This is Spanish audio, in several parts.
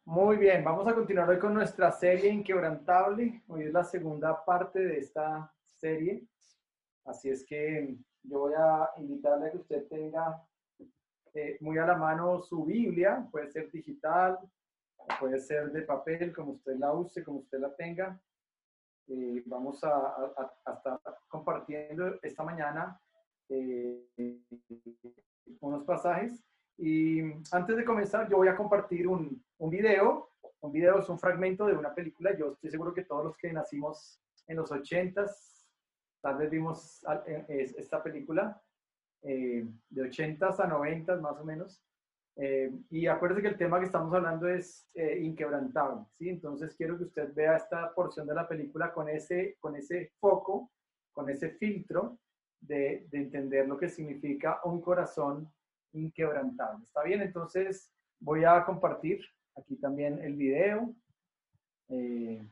Muy bien, vamos a continuar hoy con nuestra serie Inquebrantable. Hoy es la segunda parte de esta serie, así es que yo voy a invitarle a que usted tenga muy a la mano su Biblia, puede ser digital, puede ser de papel, como usted la use, como usted la tenga. Vamos a estar compartiendo esta mañana eh, unos pasajes. Y antes de comenzar, yo voy a compartir un video. Un video es un fragmento de una película. Yo estoy seguro que todos los que nacimos en los 80s, tal vez vimos esta película, de 80s a 90s más o menos. Y acuérdese que el tema que estamos hablando es inquebrantable, ¿sí? Entonces quiero que usted vea esta porción de la película con ese foco, con ese filtro de entender lo que significa un corazón inquebrantable. ¿Está bien? Entonces voy a compartir aquí también el video. Un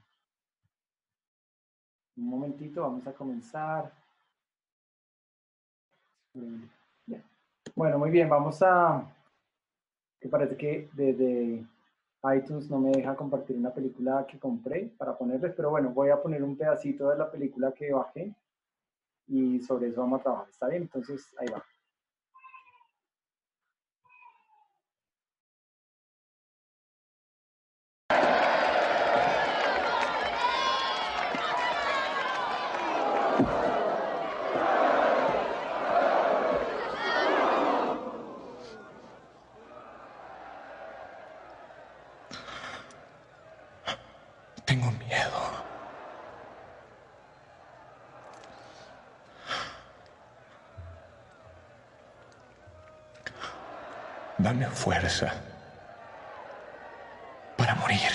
momentito, vamos a comenzar. Bien. Bueno, muy bien, vamos a... Que parece que desde iTunes no me deja compartir una película que compré para ponerles, pero bueno, voy a poner un pedacito de la película que bajé y sobre eso vamos a trabajar. ¿Está bien? Entonces, ahí va. Tengo miedo. Dame fuerza para morir.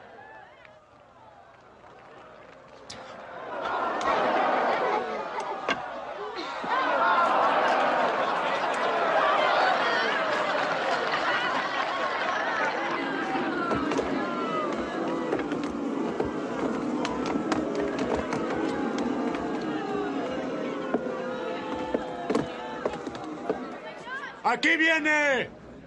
¡Aquí viene!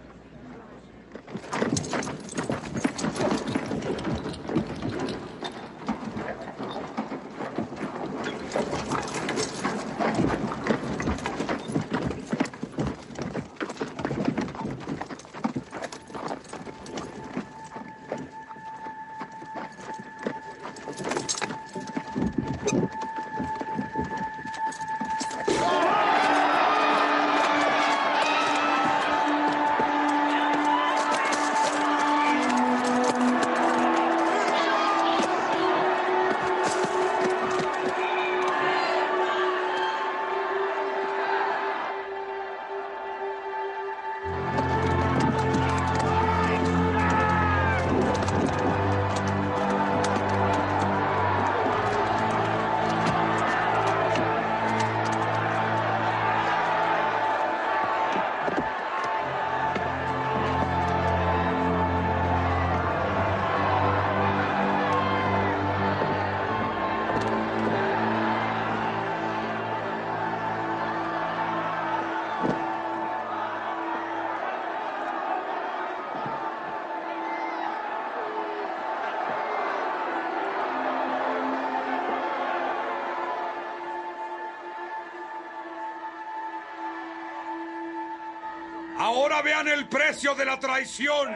Ahora vean el precio de la traición.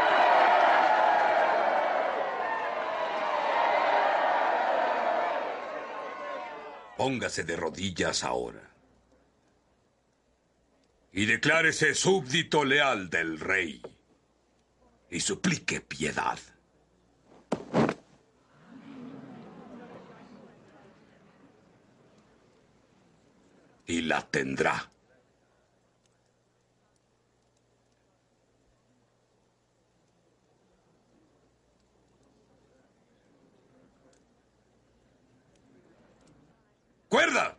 Póngase de rodillas ahora y declárese súbdito leal del rey y suplique piedad. Y la tendrá. ¡Cuerda!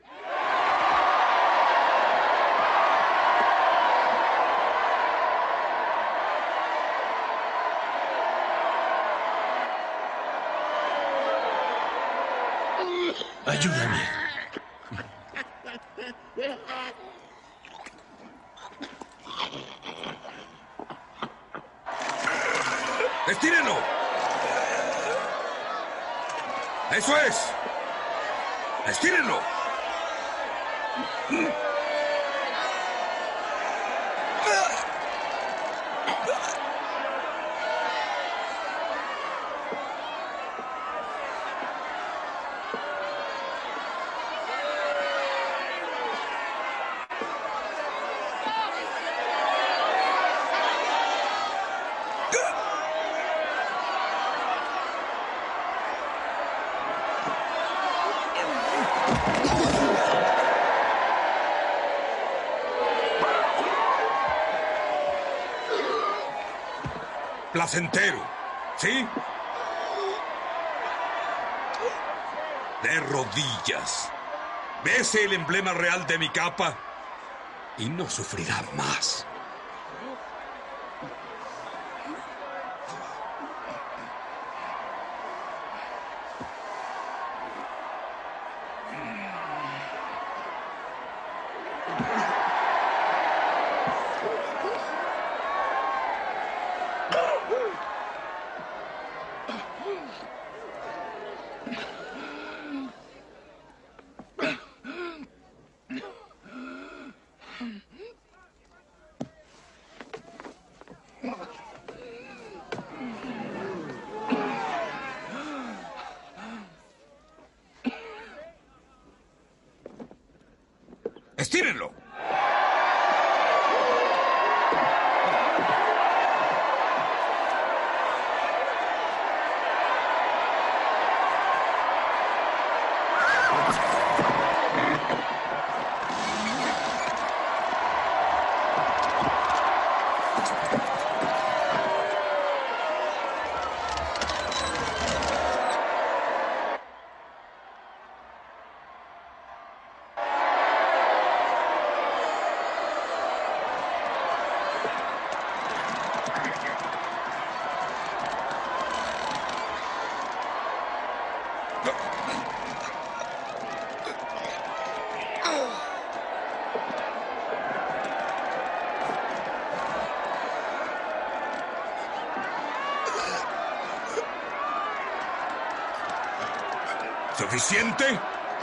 Ayúdame. ¡Estírenlo! ¡Eso es! ¡Estírenlo! Placentero, ¿sí? De rodillas. Bese el emblema real de mi capa y no sufrirá más. ¡Estírenlo! ¿Suficiente?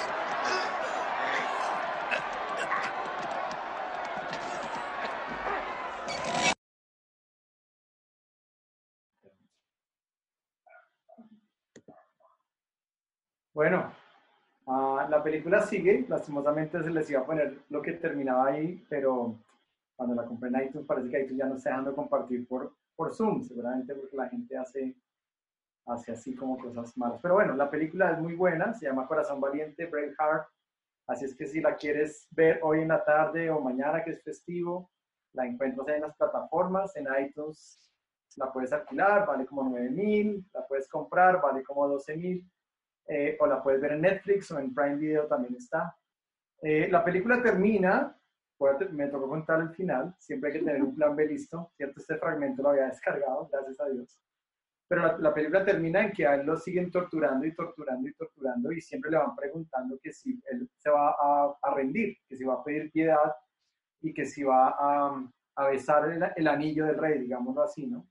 Bueno, la película sigue. Lastimosamente se les iba a poner lo que terminaba ahí, pero cuando la compré en iTunes parece que iTunes ya no está dejando compartir por Zoom, seguramente porque la gente hace así como cosas malas. Pero bueno, la película es muy buena, se llama Corazón Valiente, Braveheart. Así es que si la quieres ver hoy en la tarde o mañana que es festivo, la encuentras en las plataformas, en iTunes la puedes alquilar, vale como 9,000, la puedes comprar, vale como 12,000, o la puedes ver en Netflix o en Prime Video también está. La película termina, me tocó contar el final, siempre hay que tener un plan B listo, ¿cierto? Este fragmento lo había descargado, gracias a Dios. Pero la película termina en que a él lo siguen torturando y torturando y torturando y siempre le van preguntando que si él se va a rendir, que si va a pedir piedad y que si va a besar el anillo del rey, digámoslo así, ¿no?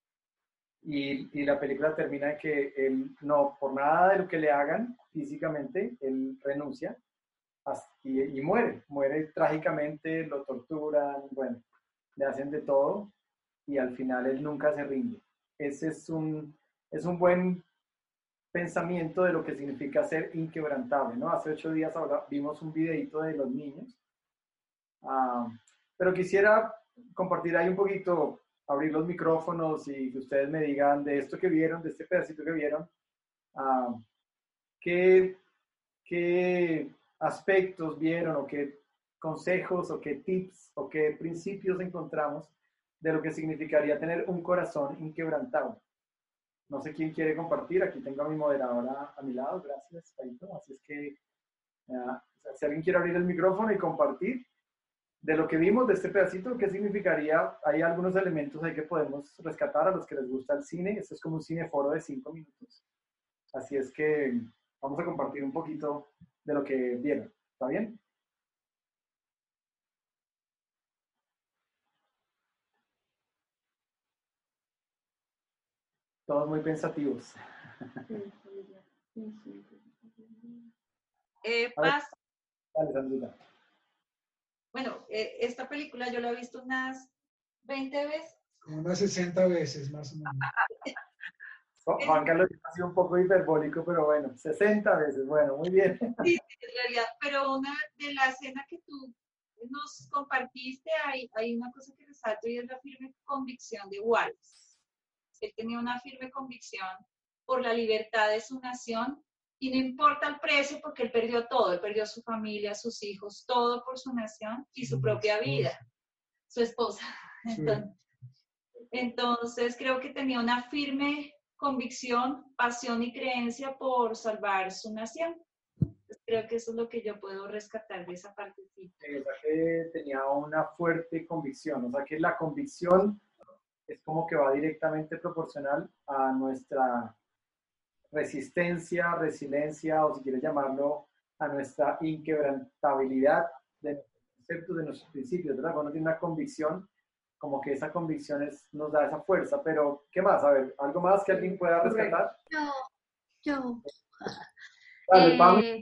Y la película termina en que él, no, por nada de lo que le hagan físicamente, él renuncia y muere trágicamente, lo torturan, bueno, le hacen de todo y al final él nunca se rinde. Ese es un buen pensamiento de lo que significa ser inquebrantable, ¿no? Hace 8 días ahora vimos un videito de los niños, uh, pero quisiera compartir ahí un poquito, abrir los micrófonos y que ustedes me digan de esto que vieron, de este pedacito que vieron, uh, qué, qué aspectos vieron o qué consejos o qué tips o qué principios encontramos de lo que significaría tener un corazón inquebrantable. No sé quién quiere compartir. Aquí tengo a mi moderadora a mi lado. Gracias, Paito. Así es que si alguien quiere abrir el micrófono y compartir de lo que vimos de este pedacito, ¿qué significaría? Hay algunos elementos ahí que podemos rescatar a los que les gusta el cine. Esto es como un cineforo de 5 minutos. Así es que vamos a compartir un poquito de lo que vieron. ¿Está bien? Todos muy pensativos. A ver, Paz, dale, Sandrita. bueno, esta película yo la he visto unas 20 veces. Como unas 60 veces más o menos. Juan Carlos ha sido un poco hiperbólico, pero bueno, 60 veces, bueno, muy bien. Sí, en realidad, pero una de la escena que tú nos compartiste, hay una cosa que resalto y es la firme convicción de Wallace. Él tenía una firme convicción por la libertad de su nación y no importa el precio porque él perdió todo, él perdió su familia, sus hijos, todo por su nación y su propia vida, su esposa. Entonces creo que tenía una firme convicción, pasión y creencia por salvar su nación. Creo que eso es lo que yo puedo rescatar de esa partecita. O sea, que tenía una fuerte convicción, o sea que la convicción es como que va directamente proporcional a nuestra resistencia, resiliencia, o si quieres llamarlo, a nuestra inquebrantabilidad de nuestros conceptos, de nuestros principios, ¿verdad? Cuando tiene una convicción, como que esa convicción nos da esa fuerza, pero ¿qué más? A ver, ¿algo más que alguien pueda rescatar? Yo. Dale, Pablo.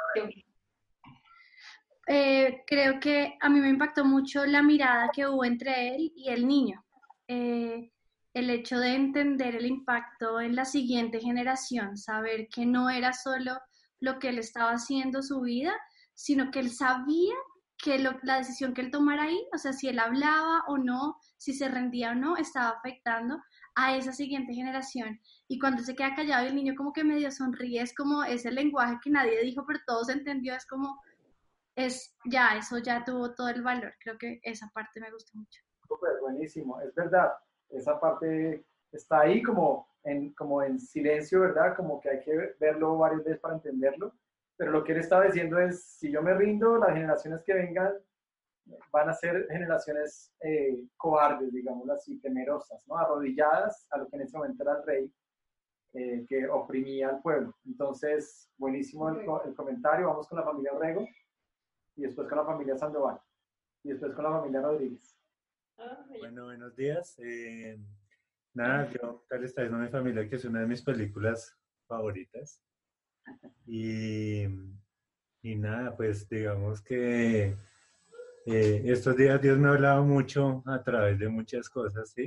Creo que a mí me impactó mucho la mirada que hubo entre él y el niño. El hecho de entender el impacto en la siguiente generación, saber que no era solo lo que él estaba haciendo su vida, sino que él sabía que la decisión que él tomara ahí, o sea, si él hablaba o no, si se rendía o no, estaba afectando a esa siguiente generación. Y cuando se queda callado y el niño como que medio sonríe, es como ese lenguaje que nadie dijo, pero todos entendió, es como, eso ya tuvo todo el valor. Creo que esa parte me gustó mucho. Súper, buenísimo, es verdad, esa parte está ahí como en silencio, ¿verdad? Como que hay que verlo varias veces para entenderlo, pero lo que él estaba diciendo es, si yo me rindo, las generaciones que vengan van a ser generaciones cobardes, digámoslo así, temerosas, ¿no? Arrodilladas a lo que en ese momento era el rey, que oprimía al pueblo. Entonces, buenísimo el comentario, vamos con la familia Orrego, y después con la familia Sandoval, y después con la familia Rodríguez. Bueno, buenos días. Nada, yo tal está diciendo a mi familia que es una de mis películas favoritas. Y nada, pues digamos que estos días Dios me ha hablado mucho a través de muchas cosas, ¿sí?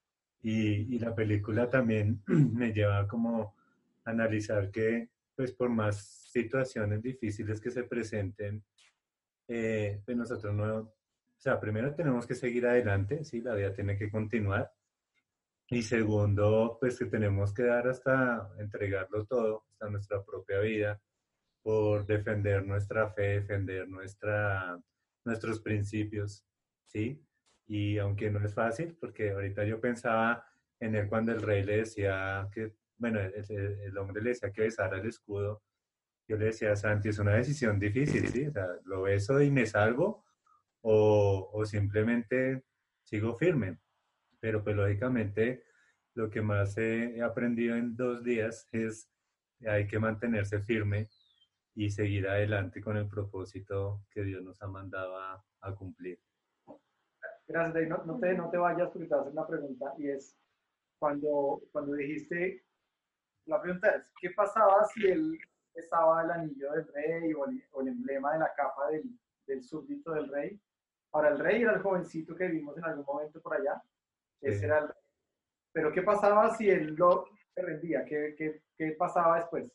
Y la película también me lleva como a analizar que, pues por más situaciones difíciles que se presenten, pues nosotros no, o sea, primero tenemos que seguir adelante, ¿sí? La vida tiene que continuar. Y segundo, pues que tenemos que dar hasta entregarlo todo, hasta nuestra propia vida, por defender nuestra fe, defender nuestros principios, ¿sí? Y aunque no es fácil, porque ahorita yo pensaba en él cuando el rey le decía que, bueno, el hombre le decía que besara el escudo, yo le decía a Santi, es una decisión difícil, ¿sí? O sea, lo beso y me salvo, o simplemente sigo firme. Pero pues lógicamente lo que más he aprendido en 2 días es que hay que mantenerse firme y seguir adelante con el propósito que Dios nos ha mandado a cumplir. Gracias, David. No te vayas porque te voy a hacer una pregunta y es, cuando dijiste, la pregunta es, ¿qué pasaba si él besaba el anillo del rey o el emblema de la capa del súbdito del rey? Ahora, el rey era el jovencito que vimos en algún momento por allá, ese era el rey. Pero ¿qué pasaba si él se rendía? ¿Qué pasaba después?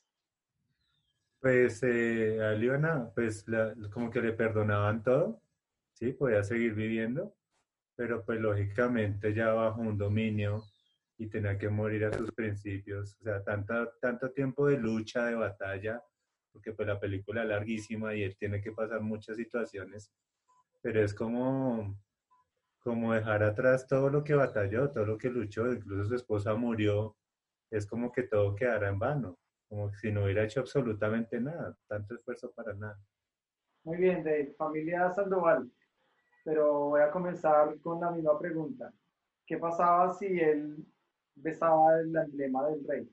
Pues a Liona, pues como que le perdonaban todo, ¿sí? Podía seguir viviendo, pero pues lógicamente ya bajo un dominio y tenía que morir a sus principios. O sea, tanto tiempo de lucha, de batalla, porque pues la película es larguísima y él tiene que pasar muchas situaciones, pero es como dejar atrás todo lo que batalló, todo lo que luchó, incluso su esposa murió, es como que todo quedara en vano, como si no hubiera hecho absolutamente nada, tanto esfuerzo para nada. Muy bien, de familia Sandoval, pero voy a comenzar con la misma pregunta. ¿Qué pasaba si él besaba el emblema del rey?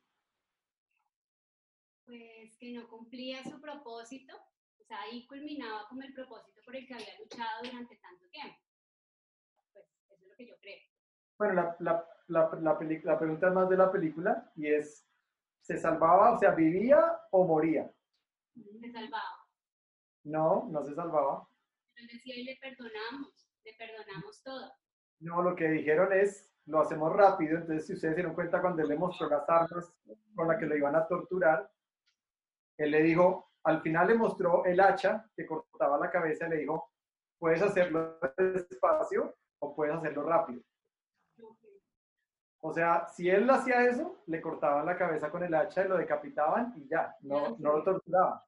Pues que no cumplía su propósito, o sea, ahí culminaba como el propósito por el que había luchado durante tanto tiempo. Pues eso es lo que yo creo. Bueno, la pregunta es más de la película y es, ¿se salvaba, o sea, vivía o moría? Se salvaba. No, no se salvaba. Él decía, y le perdonamos todo. No, lo que dijeron es, lo hacemos rápido, entonces si ustedes se dieron cuenta cuando él le mostró las armas con las que lo iban a torturar, él le dijo, al final le mostró el hacha que cortaba la cabeza y le dijo, puedes hacerlo despacio o puedes hacerlo rápido. O sea, si él hacía eso, le cortaban la cabeza con el hacha y lo decapitaban y ya, no lo torturaban.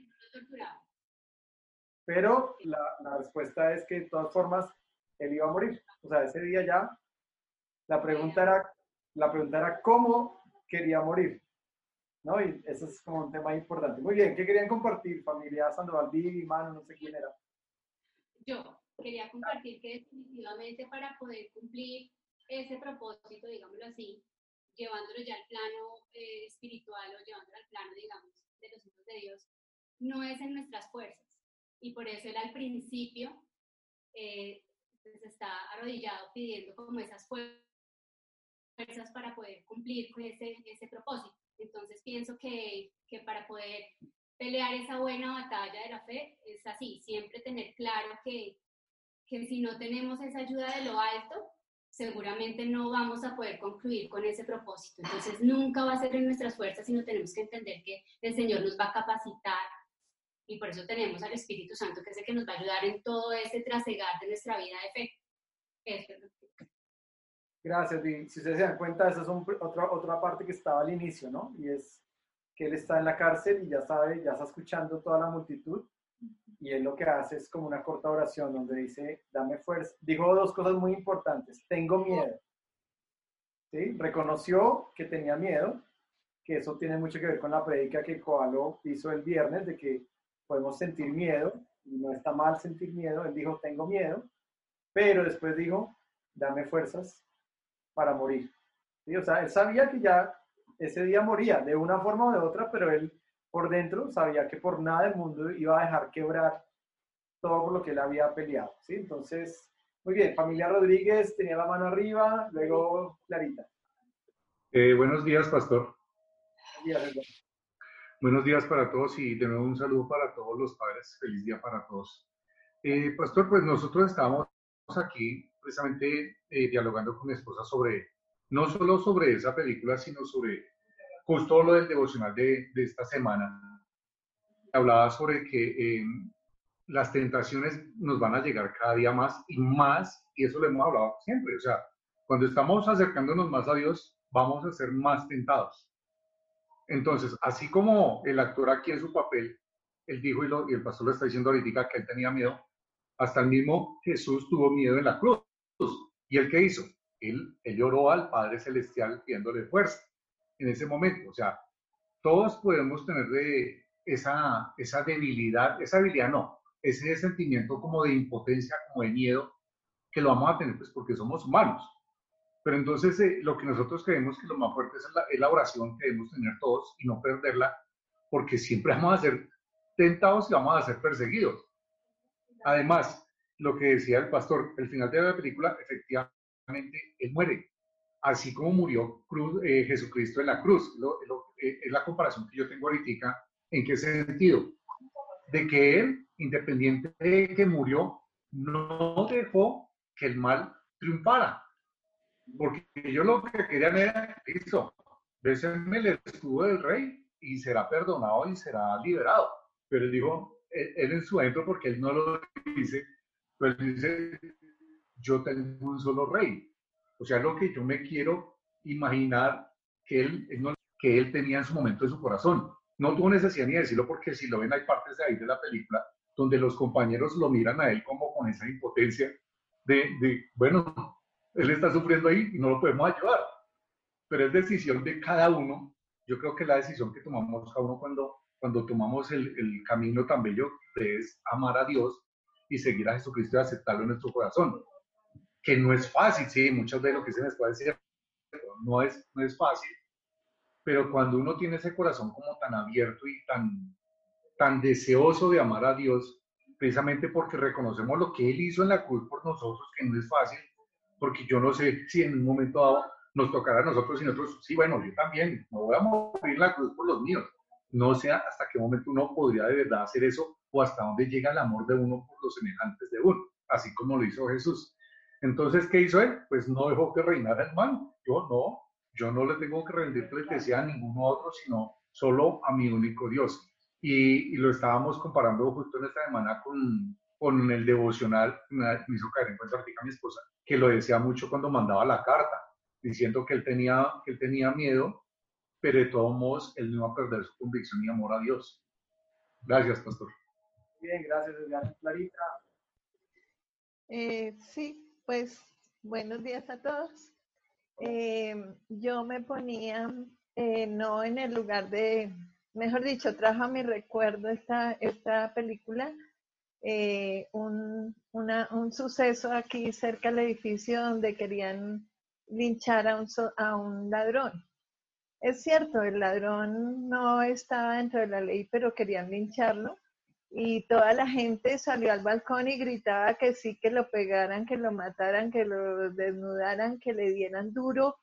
Pero la respuesta es que de todas formas él iba a morir. O sea, ese día ya la pregunta era cómo quería morir, ¿no? Y eso es como un tema importante. Muy bien, ¿qué querían compartir? Familia Sandoval, Vivi, Manu, no sé quién era. Yo quería compartir que definitivamente para poder cumplir ese propósito, digámoslo así, llevándolo ya al plano espiritual o llevándolo al plano, digamos, de los hijos de Dios, no es en nuestras fuerzas. Y por eso él al principio pues está arrodillado pidiendo como esas fuerzas para poder cumplir con ese propósito. Entonces pienso que para poder pelear esa buena batalla de la fe es así, siempre tener claro que si no tenemos esa ayuda de lo alto, seguramente no vamos a poder concluir con ese propósito. Entonces nunca va a ser en nuestras fuerzas, sino tenemos que entender que el Señor nos va a capacitar y por eso tenemos al Espíritu Santo, que es el que nos va a ayudar en todo ese trasegar de nuestra vida de fe. Eso es lo que... Gracias, Vivi. Si ustedes se dan cuenta, esa es otra parte que estaba al inicio, ¿no? Y es que él está en la cárcel y ya sabe, ya está escuchando toda la multitud y él lo que hace es como una corta oración donde dice, dame fuerza. Dijo dos cosas muy importantes. Tengo miedo. ¿Sí? Reconoció que tenía miedo, que eso tiene mucho que ver con la prédica que Koalo hizo el viernes, de que podemos sentir miedo, y no está mal sentir miedo. Él dijo, tengo miedo, pero después dijo, dame fuerzas para morir. ¿Sí? O sea, él sabía que ya ese día moría, de una forma o de otra, pero él por dentro sabía que por nada del mundo iba a dejar quebrar todo por lo que él había peleado. ¿Sí? Entonces, muy bien, familia Rodríguez tenía la mano arriba, luego Clarita. Buenos días, pastor. Buenos días, buenos días para todos y de nuevo un saludo para todos los padres. Feliz día para todos. Pastor, pues nosotros estábamos aquí precisamente dialogando con mi esposa no solo sobre esa película, sino sobre justo lo del devocional de esta semana. Hablaba sobre que las tentaciones nos van a llegar cada día más, y eso lo hemos hablado siempre. O sea, cuando estamos acercándonos más a Dios, vamos a ser más tentados. Entonces, así como el actor aquí en su papel, él dijo, y el pastor lo está diciendo ahorita, que él tenía miedo, hasta el mismo Jesús tuvo miedo en la cruz. ¿Y él qué hizo? Él lloró al Padre Celestial pidiéndole fuerza en ese momento. O sea, todos podemos tener esa debilidad, ese sentimiento como de impotencia, como de miedo, que lo vamos a tener pues porque somos humanos. Pero entonces lo que nosotros creemos que lo más fuerte es la oración que debemos tener todos y no perderla, porque siempre vamos a ser tentados y vamos a ser perseguidos. Además, lo que decía el pastor, el final de la película, efectivamente, él muere. Así como murió Jesucristo en la cruz. Es la comparación que yo tengo ahorita. ¿En qué sentido? De que él, independiente de que murió, no dejó que el mal triunfara. Porque ellos lo que querían era, listo, bésenme el escudo del rey y será perdonado y será liberado. Pero él dijo, él en su adentro, porque él no lo dice, pero él dice, yo tengo un solo rey. O sea, lo que yo me quiero imaginar que él tenía en su momento en su corazón. No tuvo necesidad ni de decirlo, porque si lo ven hay partes de ahí de la película donde los compañeros lo miran a él como con esa impotencia de bueno, él está sufriendo ahí y no lo podemos ayudar. Pero es decisión de cada uno. Yo creo que la decisión que tomamos cada uno cuando tomamos el camino tan bello es amar a Dios y seguir a Jesucristo y aceptarlo en nuestro corazón. Que no es fácil, sí, muchas veces lo que se les puede decir no es fácil, pero cuando uno tiene ese corazón como tan abierto y tan deseoso de amar a Dios, precisamente porque reconocemos lo que Él hizo en la cruz por nosotros, que no es fácil, porque yo no sé si en un momento dado nos tocará a nosotros y nosotros, sí, bueno, yo también, no voy a morir en la cruz por los míos. No sé hasta qué momento uno podría de verdad hacer eso o hasta dónde llega el amor de uno por los semejantes de uno, así como lo hizo Jesús. Entonces, ¿qué hizo él? Pues no dejó que reinara el mal. Yo no le tengo que rendir pleitesía a ningún otro, sino solo a mi único Dios. Y lo estábamos comparando justo en esta semana con el devocional, me hizo caer en cuenta ahorita mi esposa, que lo decía mucho cuando mandaba la carta, diciendo que él tenía miedo, pero de todos modos él no iba a perder su convicción y amor a Dios. Gracias, pastor. Bien, gracias, Edgar. Clarita. Sí, pues buenos días a todos. Yo me ponía, no en el lugar de, mejor dicho, trajo a mi recuerdo esta película, un suceso aquí cerca del edificio donde querían linchar a un ladrón. Es cierto, el ladrón no estaba dentro de la ley, pero querían lincharlo. Y toda la gente salió al balcón y gritaba que sí, que lo pegaran, que lo mataran, que lo desnudaran, que le dieran duro,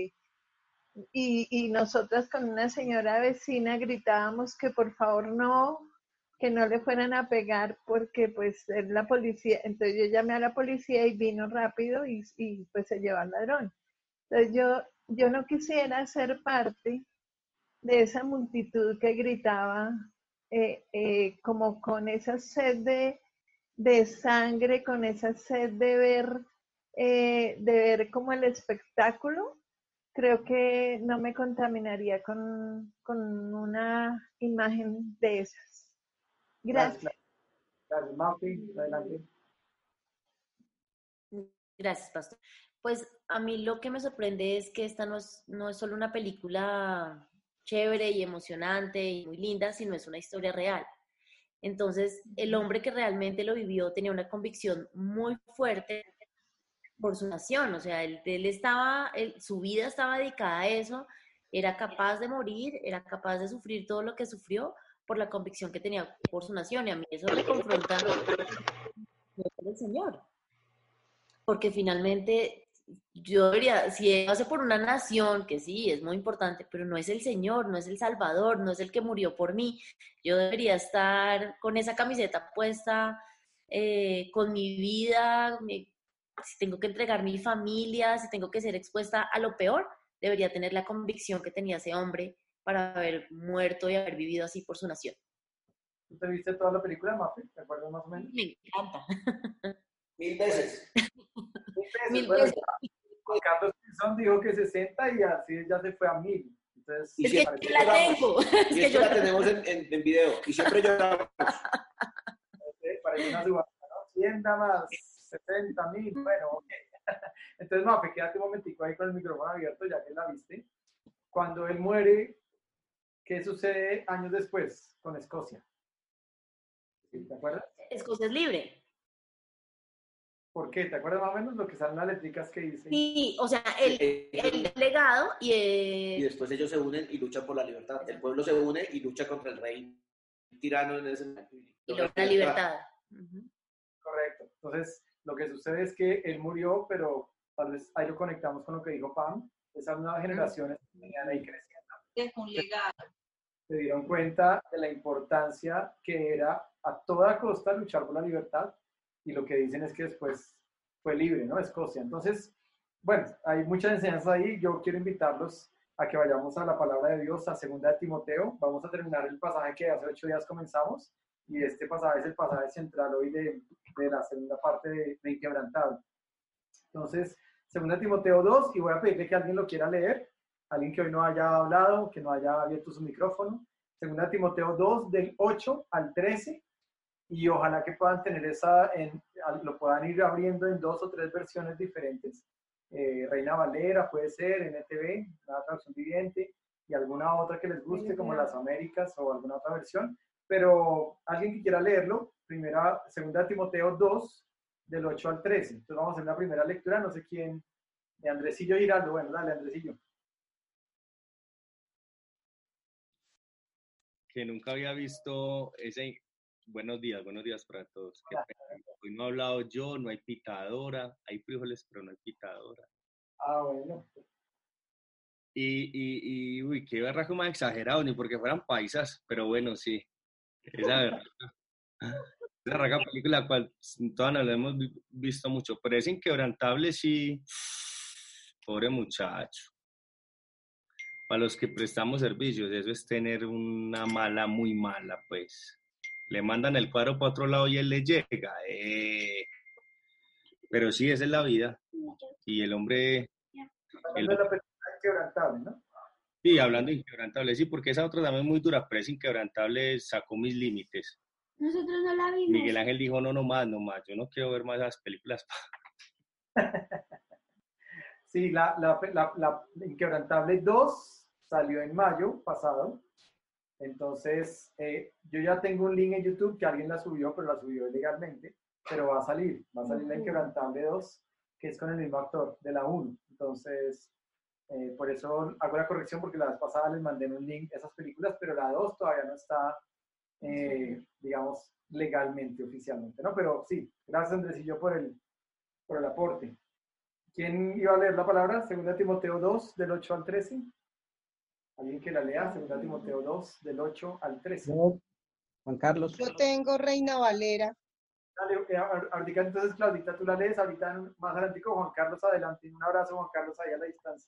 y nosotras con una señora vecina gritábamos que por favor no, que no le fueran a pegar porque pues es la policía. Entonces yo llamé a la policía y vino rápido y pues se llevó al ladrón. Entonces yo no quisiera ser parte de esa multitud que gritaba como con esa sed de sangre, con esa sed de ver como el espectáculo. Creo que no me contaminaría con una imagen de esas. Gracias. Gracias, Mafi. Adelante. Gracias, Pastor. Pues a mí lo que me sorprende es que esta no es solo una película chévere y emocionante y muy linda, sino es una historia real. Entonces, el hombre que realmente lo vivió tenía una convicción muy fuerte por su nación, o sea, su vida estaba dedicada a eso, era capaz de morir, era capaz de sufrir todo lo que sufrió por la convicción que tenía por su nación, y a mí eso me confronta con el Señor, porque finalmente yo debería, si él hace por una nación, que sí, es muy importante, pero no es el Señor, no es el Salvador, no es el que murió por mí, yo debería estar con esa camiseta puesta, con mi vida, si tengo que entregar mi familia, si tengo que ser expuesta a lo peor, debería tener la convicción que tenía ese hombre para haber muerto y haber vivido así por su nación. ¿Tú te viste toda la película, Mafi? ¿Te acuerdas más o menos? Me encanta. 1000 veces. 1000 veces. Juan Carlos Pinzón dijo que 60 y así ya se fue a 1000. Entonces, es que yo la tengo. Y es que la tenemos en video. Y siempre lloramos. Parece una subasta, ¿no? 100 más 70.000. Bueno, ok. Entonces, Mafe, quédate un momentico ahí con el micrófono abierto, ya que la viste. Cuando él muere, ¿qué sucede años después con Escocia? ¿Te acuerdas? Escocia es libre. ¿Por qué? ¿Te acuerdas más o menos lo que salen las letricas que dicen? Sí, o sea, el legado y después ellos se unen y luchan por la libertad. El pueblo se une y lucha contra el rey tirano en ese momento. Y logra la libertad. Correcto. Entonces, lo que sucede es que él murió, pero tal vez ahí lo conectamos con lo que dijo Pam. Esas nuevas generaciones que venían ahí creciendo. Es un legado. Se dieron cuenta de la importancia que era a toda costa luchar por la libertad, y lo que dicen es que después fue libre, ¿no? Escocia. Entonces, bueno, hay muchas enseñanzas ahí. Yo quiero invitarlos a que vayamos a la palabra de Dios, a 2 de Timoteo. Vamos a terminar el pasaje que hace 8 días comenzamos, y este pasaje es el pasaje central hoy de la segunda parte de Inquebrantable. Entonces, 2 de Timoteo 2, y voy a pedirle que alguien lo quiera leer, alguien que hoy no haya hablado, que no haya abierto su micrófono. 2 de Timoteo 2, del 8 al 13, y ojalá que puedan tener lo puedan ir abriendo en 2 o 3 versiones diferentes. Reina Valera puede ser, NTV, la traducción viviente, y alguna otra que les guste, como las Américas o alguna otra versión. Pero alguien que quiera leerlo, 2 de Timoteo 2, del 8 al 13. Entonces vamos a hacer la primera lectura, no sé quién, de Andresillo Giraldo. Bueno, dale, Andresillo. Que nunca había visto ese... Buenos días para todos. Hoy no he hablado yo, no hay pitadora, hay frijoles, pero no hay pitadora. Ah, bueno. Uy, qué berraco más exagerado, ni porque fueran paisas, pero bueno, sí, esa berraca película, cual todas nos la hemos visto mucho, pero es Inquebrantable, sí, pobre muchacho. Para los que prestamos servicios, eso es tener una mala, muy mala, pues. Le mandan el cuadro para otro lado y él le llega. Pero sí, esa es la vida. Y el hombre... Hablando de la película Inquebrantable, ¿no? Sí, hablando de Inquebrantable, sí, porque esa otra también es muy dura, pero es Inquebrantable, sacó mis límites. Nosotros no la vimos. Miguel Ángel dijo, no más, yo no quiero ver más esas películas. Sí, la Inquebrantable 2 salió en mayo pasado. Entonces, yo ya tengo un link en YouTube que alguien la subió, pero la subió ilegalmente. Pero va a salir la Inquebrantable 2, que es con el mismo actor de la 1. Entonces, por eso hago la corrección, porque la vez pasada les mandé un link a esas películas, pero la 2 todavía no está, digamos, legalmente, oficialmente, ¿no? Pero sí, gracias Andresillo por el aporte. ¿Quién iba a leer la palabra? 2 Timoteo 2, del 8 al 13. ¿Alguien que la lea? 2 Timoteo 2, del 8 al 13. Yo, Juan Carlos. Yo tengo Reina Valera. Dale, ahorita entonces, Claudita, tú la lees, ahorita más adelante con Juan Carlos adelante. Un abrazo, Juan Carlos, ahí a la distancia.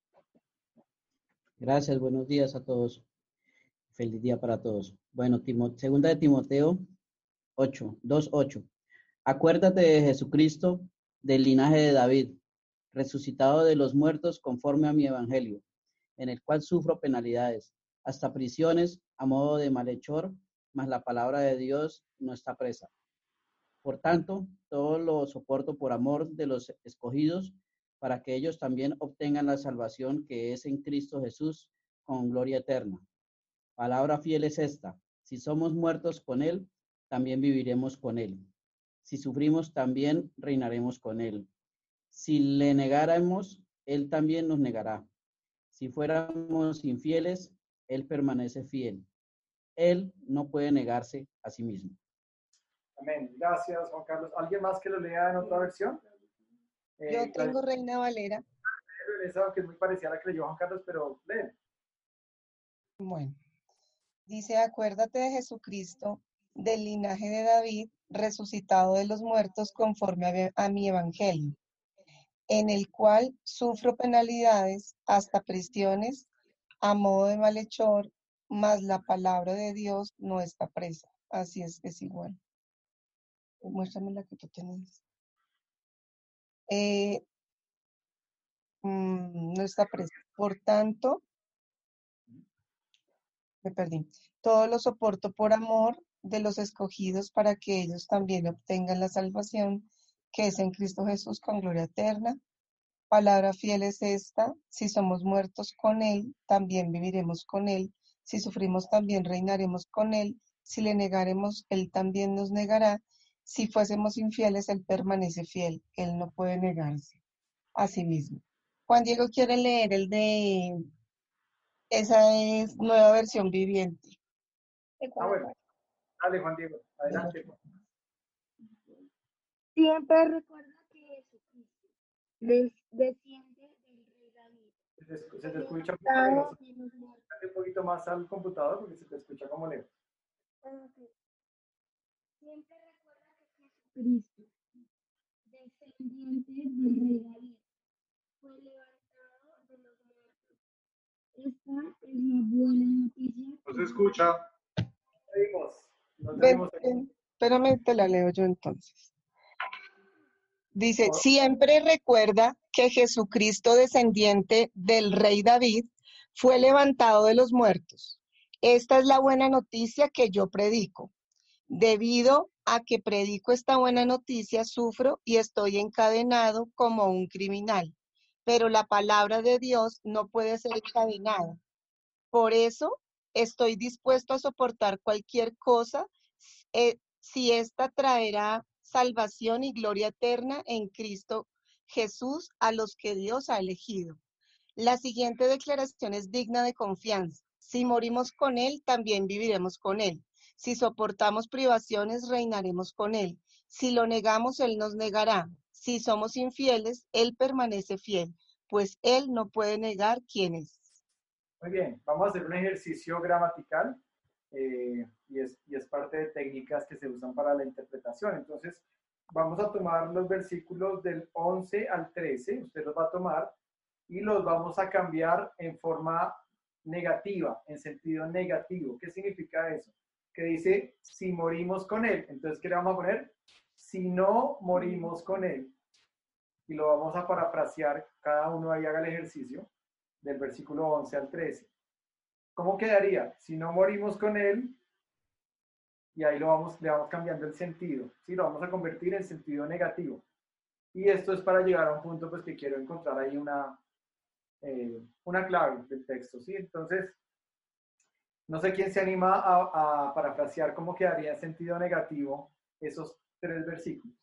Gracias, buenos días a todos. Feliz día para todos. Bueno, 2 de Timoteo 8, 2:8. Acuérdate de Jesucristo, del linaje de David, resucitado de los muertos conforme a mi evangelio, en el cual sufro penalidades, hasta prisiones a modo de malhechor, mas la palabra de Dios no está presa. Por tanto, todo lo soporto por amor de los escogidos, para que ellos también obtengan la salvación que es en Cristo Jesús, con gloria eterna. Palabra fiel es esta: si somos muertos con Él, también viviremos con Él. Si sufrimos, también reinaremos con Él. Si le negáramos, Él también nos negará. Si fuéramos infieles, Él permanece fiel. Él no puede negarse a sí mismo. Amén. Gracias, Juan Carlos. ¿Alguien más que lo lea en otra versión? Yo tengo Reina Valera. Esa que es muy parecida a la que leyó Juan Carlos, pero leen. Bueno, dice: acuérdate de Jesucristo, del linaje de David, resucitado de los muertos conforme a mi evangelio, en el cual sufro penalidades, hasta prisiones, a modo de malhechor, mas la palabra de Dios no está presa. Así es igual. Muéstrame la que tú tenías. No está presa. Por tanto, me perdí. Todo lo soporto por amor de los escogidos, para que ellos también obtengan la salvación que es en Cristo Jesús, con gloria eterna. Palabra fiel es esta: si somos muertos con Él, también viviremos con Él. Si sufrimos, también reinaremos con Él. Si le negaremos, Él también nos negará. Si fuésemos infieles, Él permanece fiel. Él no puede negarse a sí mismo. Juan Diego quiere leer el de... Esa es Nueva Versión Viviente. Bueno. Dale, Juan Diego. Adelante. Siempre recuerda que Jesucristo desciende del rey David. Se te escucha un poquito más al computador, porque se te escucha como lejos. Siempre recuerda que Jesucristo, descendiente del rey David, fue levantado de los muertos. Esta es la buena noticia. No se escucha. Espérame, te la leo yo entonces. Dice: siempre recuerda que Jesucristo, descendiente del rey David, fue levantado de los muertos. Esta es la buena noticia que yo predico. Debido a que predico esta buena noticia, sufro y estoy encadenado como un criminal. Pero la palabra de Dios no puede ser encadenada. Por eso estoy dispuesto a soportar cualquier cosa, si ésta traerá salvación y gloria eterna en Cristo Jesús a los que Dios ha elegido. La siguiente declaración es digna de confianza. Si morimos con Él, también viviremos con Él. Si soportamos privaciones, reinaremos con Él. Si lo negamos, Él nos negará. Si somos infieles, Él permanece fiel, pues él no puede negar quién es. Muy bien, vamos a hacer un ejercicio gramatical y es parte de técnicas que se usan para la interpretación. Entonces, vamos a tomar los versículos del 11 al 13, usted los va a tomar y los vamos a cambiar en forma negativa, en sentido negativo. ¿Qué significa eso? Que dice, si morimos con él. Entonces, ¿qué le vamos a poner? Si no morimos con él. Y lo vamos a parafrasear, cada uno ahí haga el ejercicio, del versículo 11 al 13. ¿Cómo quedaría? Si no morimos con él, y ahí le vamos cambiando el sentido, ¿sí? Lo vamos a convertir en sentido negativo. Y esto es para llegar a un punto pues, que quiero encontrar ahí una clave del texto, ¿sí? Entonces, no sé quién se anima a parafrasear cómo quedaría en sentido negativo esos 3 versículos.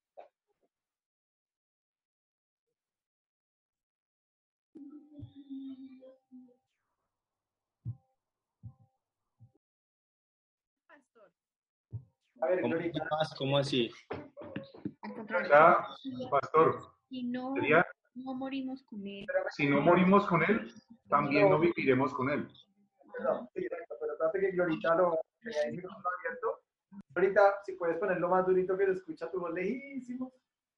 A ver, Glorita. ¿Cómo así? Al contrario. Ya, pastor, Si no, sería, no morimos con él. si no morimos con él, también no viviremos con él. Perdón, sí, exacto, pero espérate que Glorita lo tenía el micrófono abierto. Glorita, si puedes ponerlo más durito que se escucha tu voz lejísimo.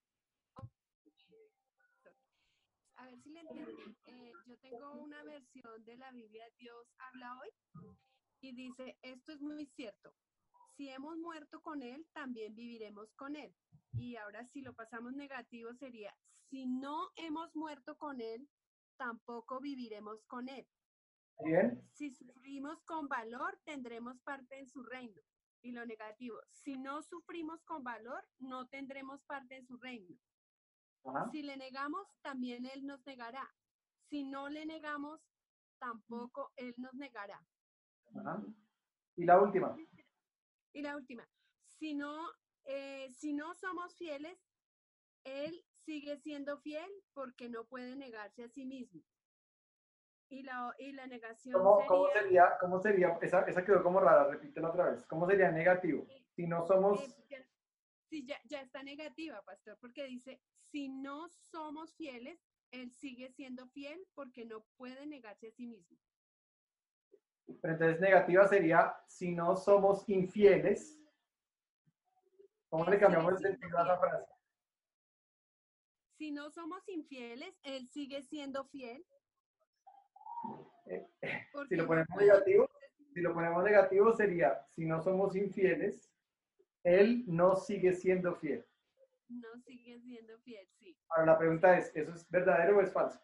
A ver si le entendí. Yo tengo una versión de la Biblia Dios habla hoy y dice, esto es muy cierto. Si hemos muerto con él, también viviremos con él. Y ahora si lo pasamos negativo sería, si no hemos muerto con él, tampoco viviremos con él. Bien. Si sufrimos con valor, tendremos parte en su reino. Y lo negativo, si no sufrimos con valor, no tendremos parte en su reino. Ajá. Si le negamos, también él nos negará. Si no le negamos, tampoco él nos negará. Ajá. Y la última. Y la última, si no somos fieles, él sigue siendo fiel porque no puede negarse a sí mismo. Y la negación ¿Cómo sería? Esa quedó como rara, repítela otra vez. ¿Cómo sería negativo? Si no somos... Sí, ya está negativa, pastor, porque dice, si no somos fieles, él sigue siendo fiel porque no puede negarse a sí mismo. Pero entonces negativa sería, si no somos infieles. ¿Cómo le cambiamos el sentido a la frase? Si no somos infieles, él sigue siendo fiel. Si lo ponemos negativo sería, si no somos infieles, él no sigue siendo fiel. No sigue siendo fiel, sí. Ahora la pregunta es, ¿eso es verdadero o es falso?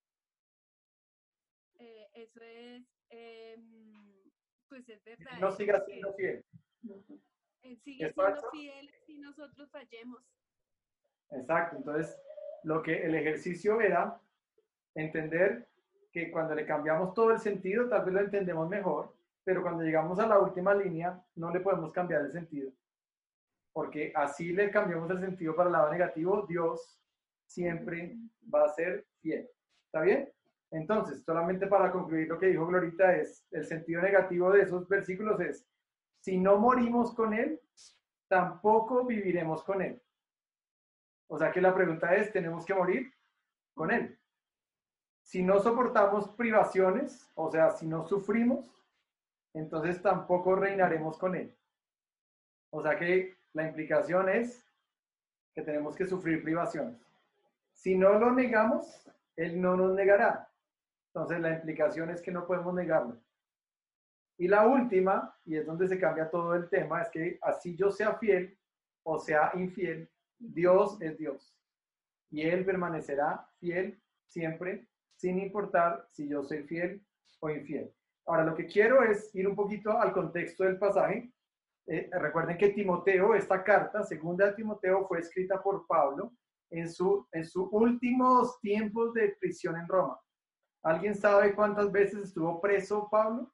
Eso es, pues es verdadero. No siga siendo fiel. Él sigue siendo fiel si nosotros fallemos. Exacto, entonces el ejercicio era entender que cuando le cambiamos todo el sentido, tal vez lo entendemos mejor, pero cuando llegamos a la última línea, no le podemos cambiar el sentido. Porque así le cambiamos el sentido para el lado negativo, Dios siempre va a ser fiel. ¿Está bien? Entonces, solamente para concluir lo que dijo Glorita, es el sentido negativo de esos versículos es, si no morimos con él, tampoco viviremos con él. O sea que la pregunta es, ¿tenemos que morir con él? Si no soportamos privaciones, o sea, si no sufrimos, entonces tampoco reinaremos con él. O sea que la implicación es que tenemos que sufrir privaciones. Si no lo negamos, él no nos negará. Entonces la implicación es que no podemos negarlo. Y la última, y es donde se cambia todo el tema, es que así yo sea fiel o sea infiel, Dios es Dios. Y Él permanecerá fiel siempre, sin importar si yo soy fiel o infiel. Ahora, lo que quiero es ir un poquito al contexto del pasaje. Recuerden que Timoteo, esta carta, segunda de Timoteo, fue escrita por Pablo en sus últimos tiempos de prisión en Roma. ¿Alguien sabe cuántas veces estuvo preso Pablo?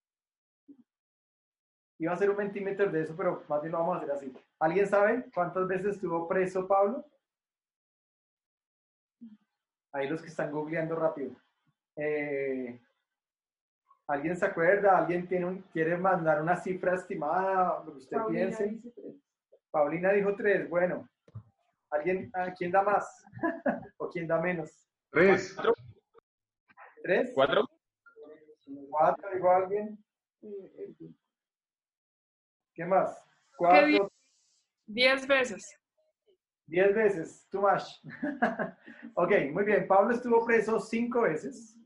Iba a hacer un Mentimeter de eso, pero más bien lo vamos a hacer así. ¿Alguien sabe cuántas veces estuvo preso Pablo? Ahí los que están googleando rápido. ¿Alguien se acuerda? ¿Alguien quiere mandar una cifra estimada? Lo que usted piense. Paulina dijo 3. Bueno, ¿quién da más? ¿O quién da menos? 3. 3. 4. 4, dijo alguien. ¿Qué más? Que 4. 10 veces. 10 veces, too much. Ok, muy bien. Pablo estuvo preso 5 veces.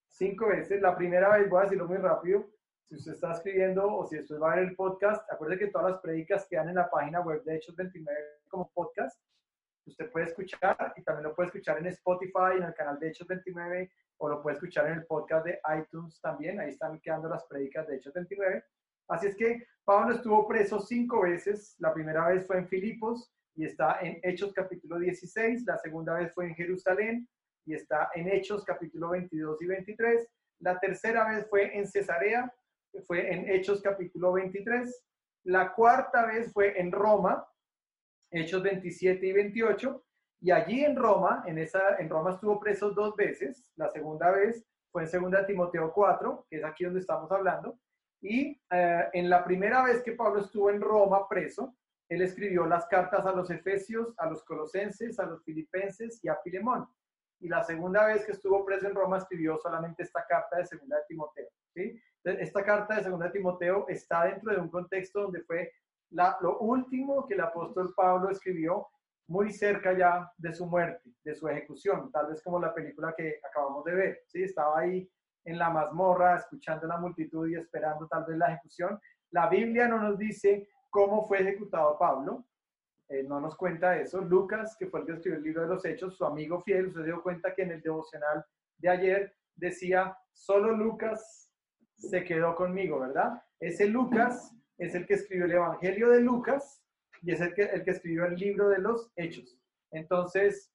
5 veces. La primera vez, voy a decirlo muy rápido. Si usted está escribiendo o si después va a ver el podcast, acuérdese que todas las prédicas quedan en la página web de Hechos 29 como podcast. Usted puede escuchar y también lo puede escuchar en Spotify, en el canal de Hechos 29, o lo puede escuchar en el podcast de iTunes también. Ahí están quedando las prédicas de Hechos 29. Así es que Pablo estuvo preso 5 veces. La primera vez fue en Filipos y está en Hechos capítulo 16. La segunda vez fue en Jerusalén y está en Hechos capítulo 22 y 23. La tercera vez fue en Cesarea, fue en Hechos capítulo 23. La cuarta vez fue en Roma, Hechos 27 y 28. Y allí en Roma, en Roma estuvo preso 2 veces. La segunda vez fue en 2 Timoteo 4, que es aquí donde estamos hablando. Y en la primera vez que Pablo estuvo en Roma preso, él escribió las cartas a los Efesios, a los Colosenses, a los Filipenses y a Filemón. Y la segunda vez que estuvo preso en Roma escribió solamente esta carta de 2 Timoteo. ¿Sí? Entonces, esta carta de 2 Timoteo está dentro de un contexto donde fue lo último que el apóstol Pablo escribió muy cerca ya de su muerte, de su ejecución, tal vez como la película que acabamos de ver. ¿Sí? Estaba ahí en la mazmorra, escuchando a la multitud y esperando tal vez la ejecución. La Biblia no nos dice cómo fue ejecutado Pablo, no nos cuenta eso. Lucas, que fue el que escribió el libro de los Hechos, su amigo fiel, usted se dio cuenta que en el devocional de ayer decía, solo Lucas se quedó conmigo, ¿verdad? Ese Lucas es el que escribió el Evangelio de Lucas y es el que escribió el libro de los Hechos. Entonces,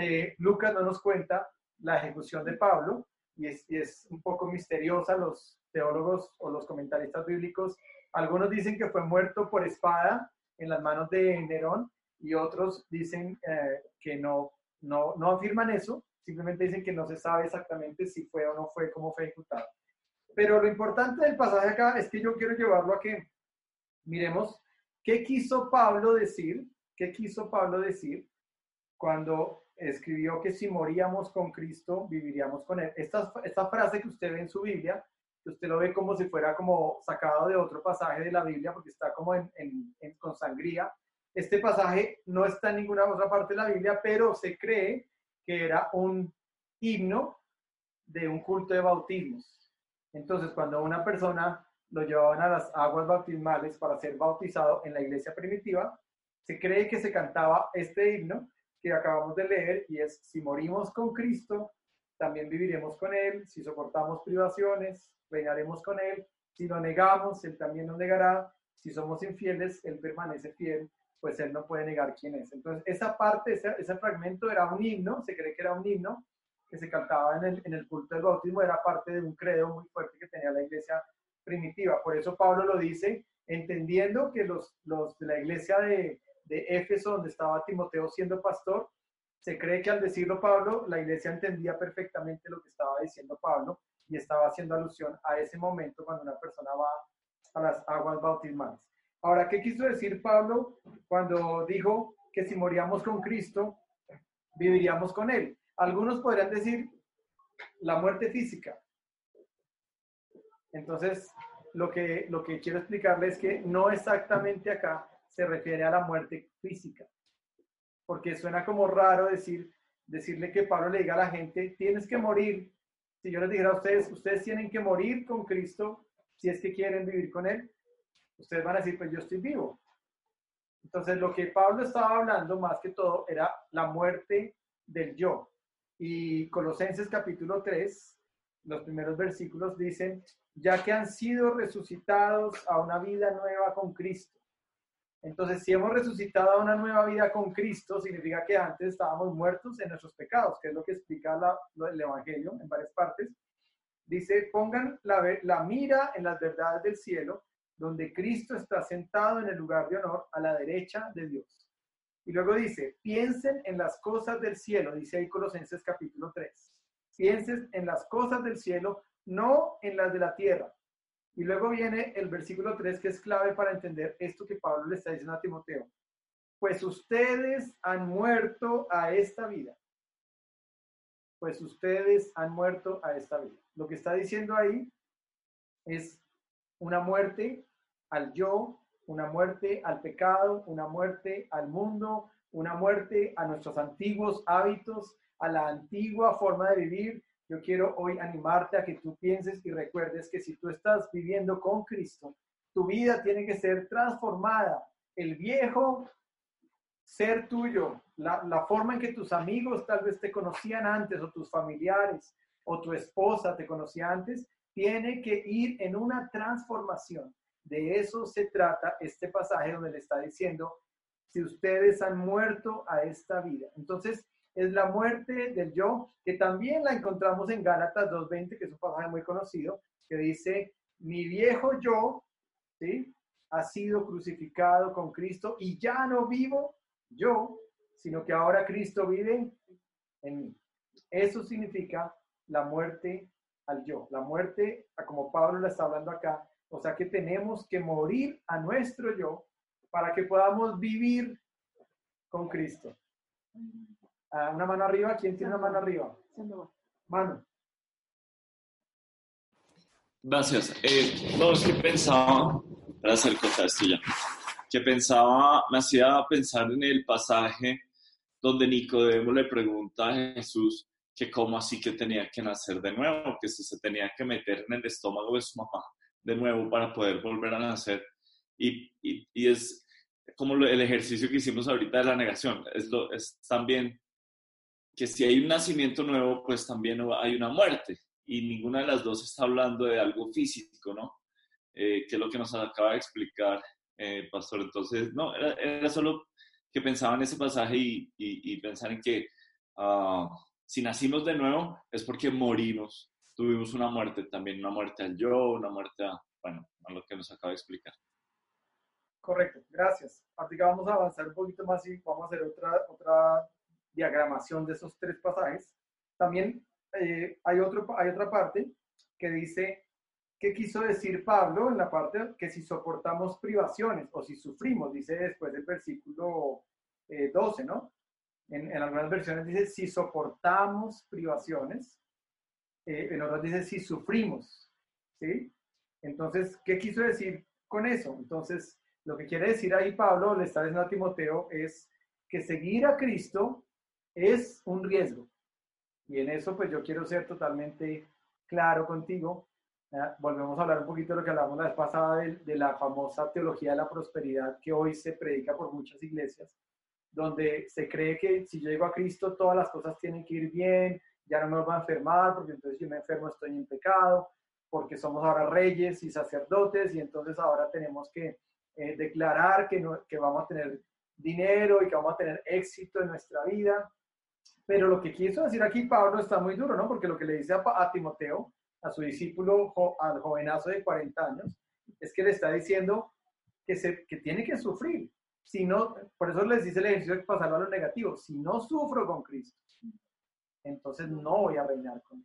Lucas no nos cuenta la ejecución de Pablo, y es un poco misteriosa. Los teólogos o los comentaristas bíblicos, algunos dicen que fue muerto por espada en las manos de Nerón, y otros dicen que no afirman eso, simplemente dicen que no se sabe exactamente si fue o no fue, cómo fue ejecutado. Pero lo importante del pasaje acá es que yo quiero llevarlo a que miremos qué quiso Pablo decir cuando escribió que si moríamos con Cristo, viviríamos con Él. Esta frase que usted ve en su Biblia, que usted lo ve como si fuera como sacado de otro pasaje de la Biblia, porque está como con sangría. Este pasaje no está en ninguna otra parte de la Biblia, pero se cree que era un himno de un culto de bautismos. Entonces, cuando una persona lo llevaban a las aguas bautismales para ser bautizado en la iglesia primitiva, se cree que se cantaba este himno que acabamos de leer, y es: si morimos con Cristo, también viviremos con Él. Si soportamos privaciones, reinaremos con Él. Si lo negamos, Él también nos negará. Si somos infieles, Él permanece fiel, pues Él no puede negar quién es. Entonces, esa parte, ese fragmento era un himno, se cree que era un himno que se cantaba en el culto del bautismo, era parte de un credo muy fuerte que tenía la iglesia primitiva. Por eso Pablo lo dice, entendiendo que los de la iglesia de Éfeso, donde estaba Timoteo siendo pastor, se cree que al decirlo Pablo, la iglesia entendía perfectamente lo que estaba diciendo Pablo y estaba haciendo alusión a ese momento cuando una persona va a las aguas bautismales. Ahora, ¿qué quiso decir Pablo cuando dijo que si moríamos con Cristo, viviríamos con Él? Algunos podrían decir la muerte física. Entonces, lo que quiero explicarles es que no exactamente acá se refiere a la muerte física, porque suena como raro decirle que Pablo le diga a la gente, tienes que morir. Si yo les dijera a ustedes tienen que morir con Cristo si es que quieren vivir con Él, ustedes van a decir, pues yo estoy vivo. Entonces, lo que Pablo estaba hablando más que todo era la muerte del yo. Y Colosenses capítulo 3, los primeros versículos dicen, ya que han sido resucitados a una vida nueva con Cristo. Entonces, si hemos resucitado a una nueva vida con Cristo, significa que antes estábamos muertos en nuestros pecados, que es lo que explica el Evangelio en varias partes. Dice, pongan la mira en las verdades del cielo, donde Cristo está sentado en el lugar de honor a la derecha de Dios. Y luego dice, piensen en las cosas del cielo, dice ahí Colosenses capítulo 3. Piensen en las cosas del cielo, no en las de la tierra. Y luego viene el versículo 3, que es clave para entender esto que Pablo le está diciendo a Timoteo. Pues ustedes han muerto a esta vida. pues ustedes han muerto a esta vida. Lo que está diciendo ahí es una muerte al yo, una muerte al pecado, una muerte al mundo, una muerte a nuestros antiguos hábitos, a la antigua forma de vivir. Yo quiero hoy animarte a que tú pienses y recuerdes que si tú estás viviendo con Cristo, tu vida tiene que ser transformada. El viejo ser tuyo, la forma en que tus amigos tal vez te conocían antes, o tus familiares, o tu esposa te conocía antes, tiene que ir en una transformación. De eso se trata este pasaje donde le está diciendo, si ustedes han muerto a esta vida. Entonces, es la muerte del yo, que también la encontramos en Gálatas 2:20, que es un pasaje muy conocido, que dice, mi viejo yo, ¿sí?, ha sido crucificado con Cristo y ya no vivo yo, sino que ahora Cristo vive en mí. Eso significa la muerte al yo, la muerte, como Pablo la está hablando acá, o sea que tenemos que morir a nuestro yo para que podamos vivir con Cristo. Una mano arriba, ¿quién tiene una mano arriba? Mano. Gracias. No, es que pensaba, para hacer cosas ya, que pensaba, me hacía pensar en el pasaje donde Nicodemo le pregunta a Jesús que cómo así que tenía que nacer de nuevo, que si se tenía que meter en el estómago de su mamá de nuevo para poder volver a nacer. Y es como el ejercicio que hicimos ahorita de la negación, es también que si hay un nacimiento nuevo, pues también hay una muerte. Y ninguna de las dos está hablando de algo físico, ¿no? Que es lo que nos acaba de explicar, Pastor. Entonces, no, era solo que pensaba en ese pasaje y pensar en que si nacimos de nuevo es porque morimos. Tuvimos una muerte también, una muerte al yo, una muerte a lo que nos acaba de explicar. Correcto, gracias. Así que vamos a avanzar un poquito más y vamos a hacer otra diagramación de esos tres pasajes. También hay otra parte que dice, ¿qué quiso decir Pablo en la parte que si soportamos privaciones o si sufrimos? Dice después del versículo 12, ¿no? En algunas versiones dice si soportamos privaciones, en otras dice si sufrimos, ¿sí? Entonces, ¿qué quiso decir con eso? Entonces, lo que quiere decir ahí Pablo, le está diciendo a Timoteo, es que seguir a Cristo es un riesgo. Y en eso, pues yo quiero ser totalmente claro contigo. Volvemos a hablar un poquito de lo que hablamos la vez pasada de la famosa teología de la prosperidad que hoy se predica por muchas iglesias, donde se cree que si yo llego a Cristo todas las cosas tienen que ir bien, ya no me voy a enfermar, porque entonces si me enfermo estoy en pecado, porque somos ahora reyes y sacerdotes, y entonces ahora tenemos que declarar que vamos a tener dinero y que vamos a tener éxito en nuestra vida. Pero lo que quiso decir aquí Pablo está muy duro, ¿no? Porque lo que le dice a Timoteo, a su discípulo, al jovenazo de 40 años, es que le está diciendo que tiene que sufrir. Si no, por eso les dice el ejercicio de pasarlo a lo negativo. Si no sufro con Cristo, entonces no voy a reinar con él.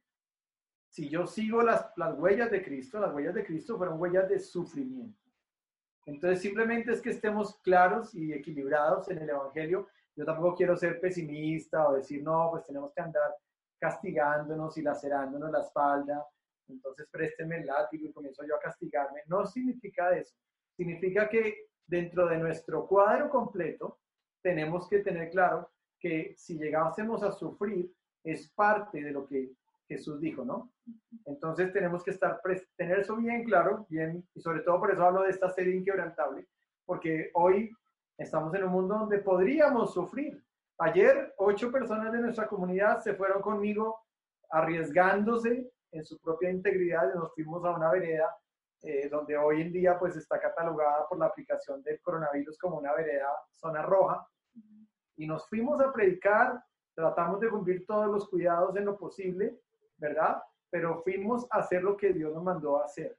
Si yo sigo las huellas de Cristo fueron huellas de sufrimiento. Entonces simplemente es que estemos claros y equilibrados en el Evangelio. Yo tampoco quiero ser pesimista o decir, no, pues tenemos que andar castigándonos y lacerándonos la espalda. Entonces présteme el látigo y comienzo yo a castigarme. No significa eso. Significa que dentro de nuestro cuadro completo tenemos que tener claro que si llegásemos a sufrir es parte de lo que Jesús dijo, ¿no? Entonces tenemos que tener eso bien claro, y sobre todo por eso hablo de esta serie inquebrantable, porque hoy estamos en un mundo donde podríamos sufrir. Ayer 8 personas de nuestra comunidad se fueron conmigo arriesgándose en su propia integridad y nos fuimos a una vereda donde hoy en día pues está catalogada por la aplicación del coronavirus como una vereda zona roja, y nos fuimos a predicar, tratamos de cumplir todos los cuidados en lo posible, ¿verdad? Pero fuimos a hacer lo que Dios nos mandó a hacer,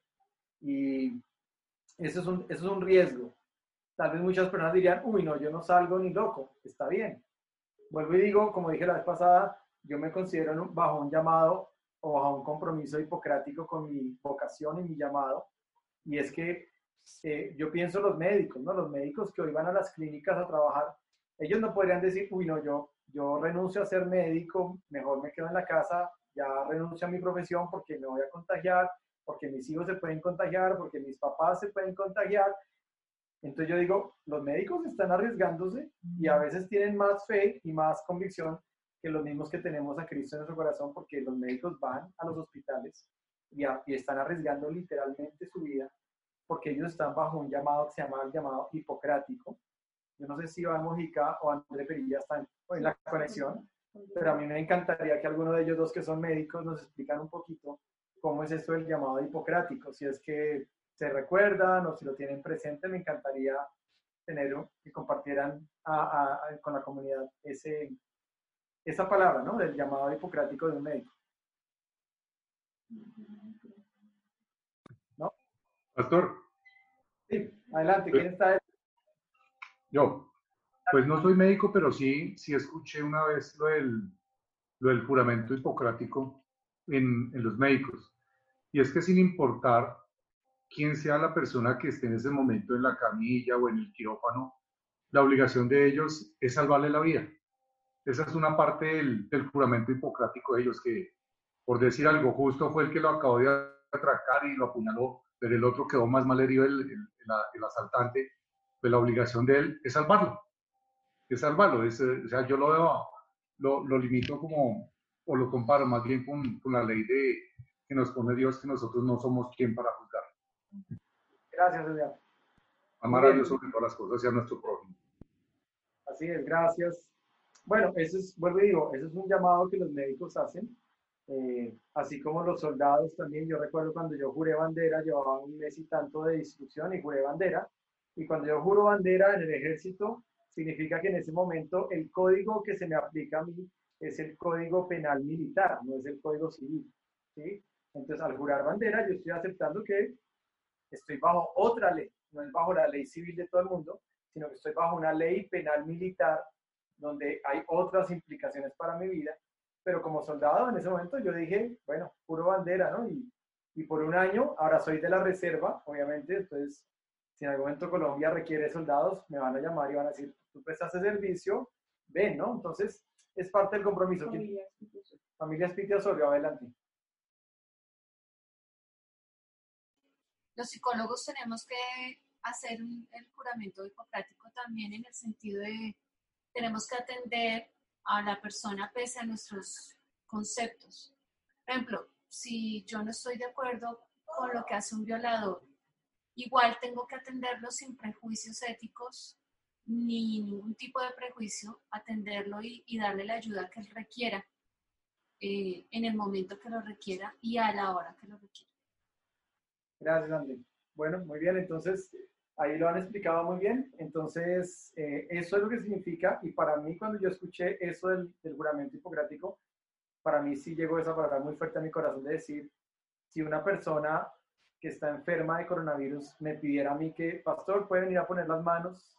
y eso es un riesgo. Tal vez muchas personas dirían, uy, no, yo no salgo ni loco. Está bien. Vuelvo y digo, como dije la vez pasada, yo me considero bajo un llamado o bajo un compromiso hipocrático con mi vocación y mi llamado. Y es que yo pienso en los médicos, ¿no? Los médicos que hoy van a las clínicas a trabajar, ellos no podrían decir, uy, no, yo yo renuncio a ser médico, mejor me quedo en la casa, ya renuncio a mi profesión porque me voy a contagiar, porque mis hijos se pueden contagiar, porque mis papás se pueden contagiar. Entonces yo digo, los médicos están arriesgándose y a veces tienen más fe y más convicción que los mismos que tenemos a Cristo en nuestro corazón, porque los médicos van a los hospitales y están arriesgando literalmente su vida, porque ellos están bajo un llamado que se llama el llamado hipocrático. Yo no sé si Iván Mojica o André Perilla están en la conexión, pero a mí me encantaría que alguno de ellos dos que son médicos nos explican un poquito cómo es esto del llamado hipocrático, si es que se recuerdan o si lo tienen presente. Me encantaría que compartieran con la comunidad esa palabra, ¿no? Del llamado hipocrático de un médico. ¿No? Pastor. Sí, adelante, ¿quién está? Yo. Pues no soy médico, pero sí escuché una vez lo del juramento hipocrático en los médicos. Y es que sin importar quién sea la persona que esté en ese momento en la camilla o en el quirófano, la obligación de ellos es salvarle la vida. Esa es una parte del juramento hipocrático de ellos, que por decir algo, justo fue el que lo acabó de atracar y lo apuñaló, pero el otro quedó más mal herido, el asaltante. Pues la obligación de él es salvarlo. Es salvarlo. O sea, yo lo limito como, o lo comparo más bien con la ley que nos pone Dios, que nosotros no somos quien para juzgar. Gracias, Edgar. Amar a Dios sobre todas las cosas y a nuestro prójimo. Así es, gracias. Bueno, vuelvo y digo, eso es un llamado que los médicos hacen, así como los soldados también. Yo recuerdo cuando yo juré bandera, llevaba un mes y tanto de instrucción y juré bandera, y cuando yo juro bandera en el ejército, significa que en ese momento el código que se me aplica a mí es el código penal militar, no es el código civil, ¿sí? Entonces, al jurar bandera, yo estoy aceptando que estoy bajo otra ley, no es bajo la ley civil de todo el mundo, sino que estoy bajo una ley penal militar donde hay otras implicaciones para mi vida. Pero como soldado en ese momento yo dije, bueno, juro bandera, ¿no? Y por un año, ahora soy de la reserva, obviamente. Entonces, si en algún momento Colombia requiere soldados, me van a llamar y van a decir, tú prestaste servicio, ven, ¿no? Entonces, es parte del compromiso. Familia Espitia Osorio, adelante. Los psicólogos tenemos que hacer el juramento hipocrático también, en el sentido de tenemos que atender a la persona pese a nuestros conceptos. Por ejemplo, si yo no estoy de acuerdo con lo que hace un violador, igual tengo que atenderlo sin prejuicios éticos ni ningún tipo de prejuicio, atenderlo y darle la ayuda que él requiera en el momento que lo requiera y a la hora que lo requiera. Gracias, André. Bueno, muy bien, entonces ahí lo han explicado muy bien. Entonces, eso es lo que significa, y para mí cuando yo escuché eso del juramento hipocrático, para mí sí llegó esa palabra muy fuerte a mi corazón de decir, si una persona que está enferma de coronavirus me pidiera a mí que, pastor, ¿puede venir a poner las manos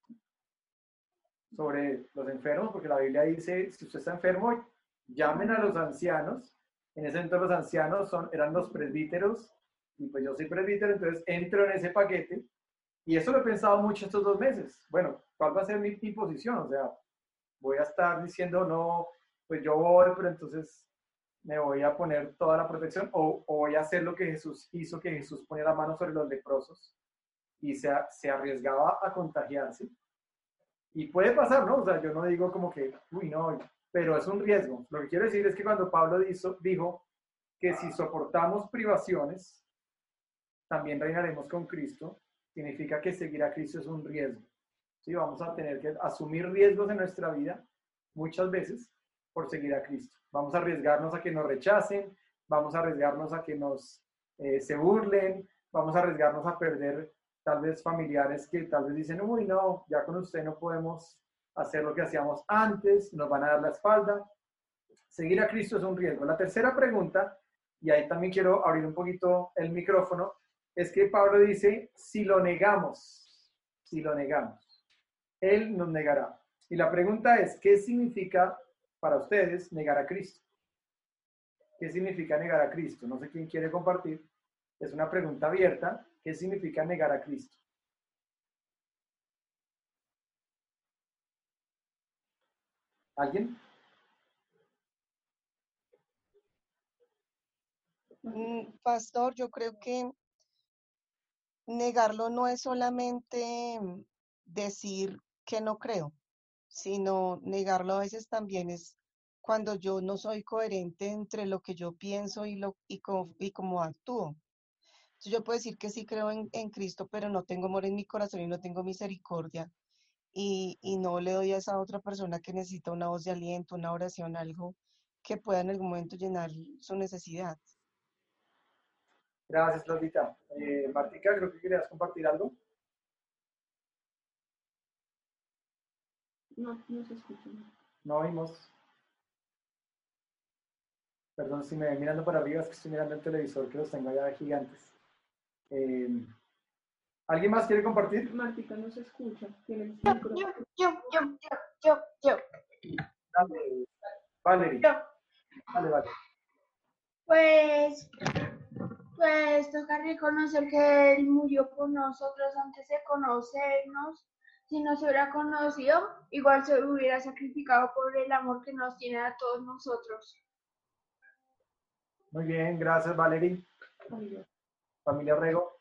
sobre los enfermos? Porque la Biblia dice, si usted está enfermo, llamen a los ancianos. En ese momento los ancianos eran los presbíteros, y pues yo soy presbítero, entonces entro en ese paquete. Y eso lo he pensado mucho estos 2 meses. Bueno, ¿cuál va a ser mi posición? O sea, voy a estar diciendo, no, pues yo voy, pero entonces me voy a poner toda la protección, o voy a hacer lo que Jesús hizo, que Jesús ponía la mano sobre los leprosos y se arriesgaba a contagiarse. Y puede pasar, ¿no? O sea, yo no digo como que, uy, no, pero es un riesgo. Lo que quiero decir es que cuando Pablo dijo que si soportamos privaciones, también reinaremos con Cristo, significa que seguir a Cristo es un riesgo. ¿Sí? Vamos a tener que asumir riesgos en nuestra vida muchas veces por seguir a Cristo. Vamos a arriesgarnos a que nos rechacen, vamos a arriesgarnos a que se burlen, vamos a arriesgarnos a perder tal vez familiares que tal vez dicen, uy, no, ya con usted no podemos hacer lo que hacíamos antes, nos van a dar la espalda. Seguir a Cristo es un riesgo. La tercera pregunta, y ahí también quiero abrir un poquito el micrófono, es que Pablo dice, si lo negamos, Él nos negará. Y la pregunta es, ¿qué significa para ustedes negar a Cristo? ¿Qué significa negar a Cristo? No sé quién quiere compartir. Es una pregunta abierta. ¿Qué significa negar a Cristo? ¿Alguien? Pastor, yo creo que negarlo no es solamente decir que no creo, sino negarlo a veces también es cuando yo no soy coherente entre lo que yo pienso y cómo actúo. Entonces yo puedo decir que sí creo en Cristo, pero no tengo amor en mi corazón y no tengo misericordia y no le doy a esa otra persona que necesita una voz de aliento, una oración, algo que pueda en algún momento llenar su necesidad. Gracias, Claudita. Martica, creo que querías compartir algo. No, no se escucha. No oímos. Perdón si me ven mirando para arriba, es que estoy mirando el televisor que los tengo allá gigantes. ¿Alguien más quiere compartir? Martica no se escucha. Tiene Yo. Dale, Valerie. Dale. Pues toca reconocer que Él murió por nosotros antes de conocernos. Si no se hubiera conocido, igual se hubiera sacrificado por el amor que nos tiene a todos nosotros. Muy bien, gracias, Valerie. Familia Rego.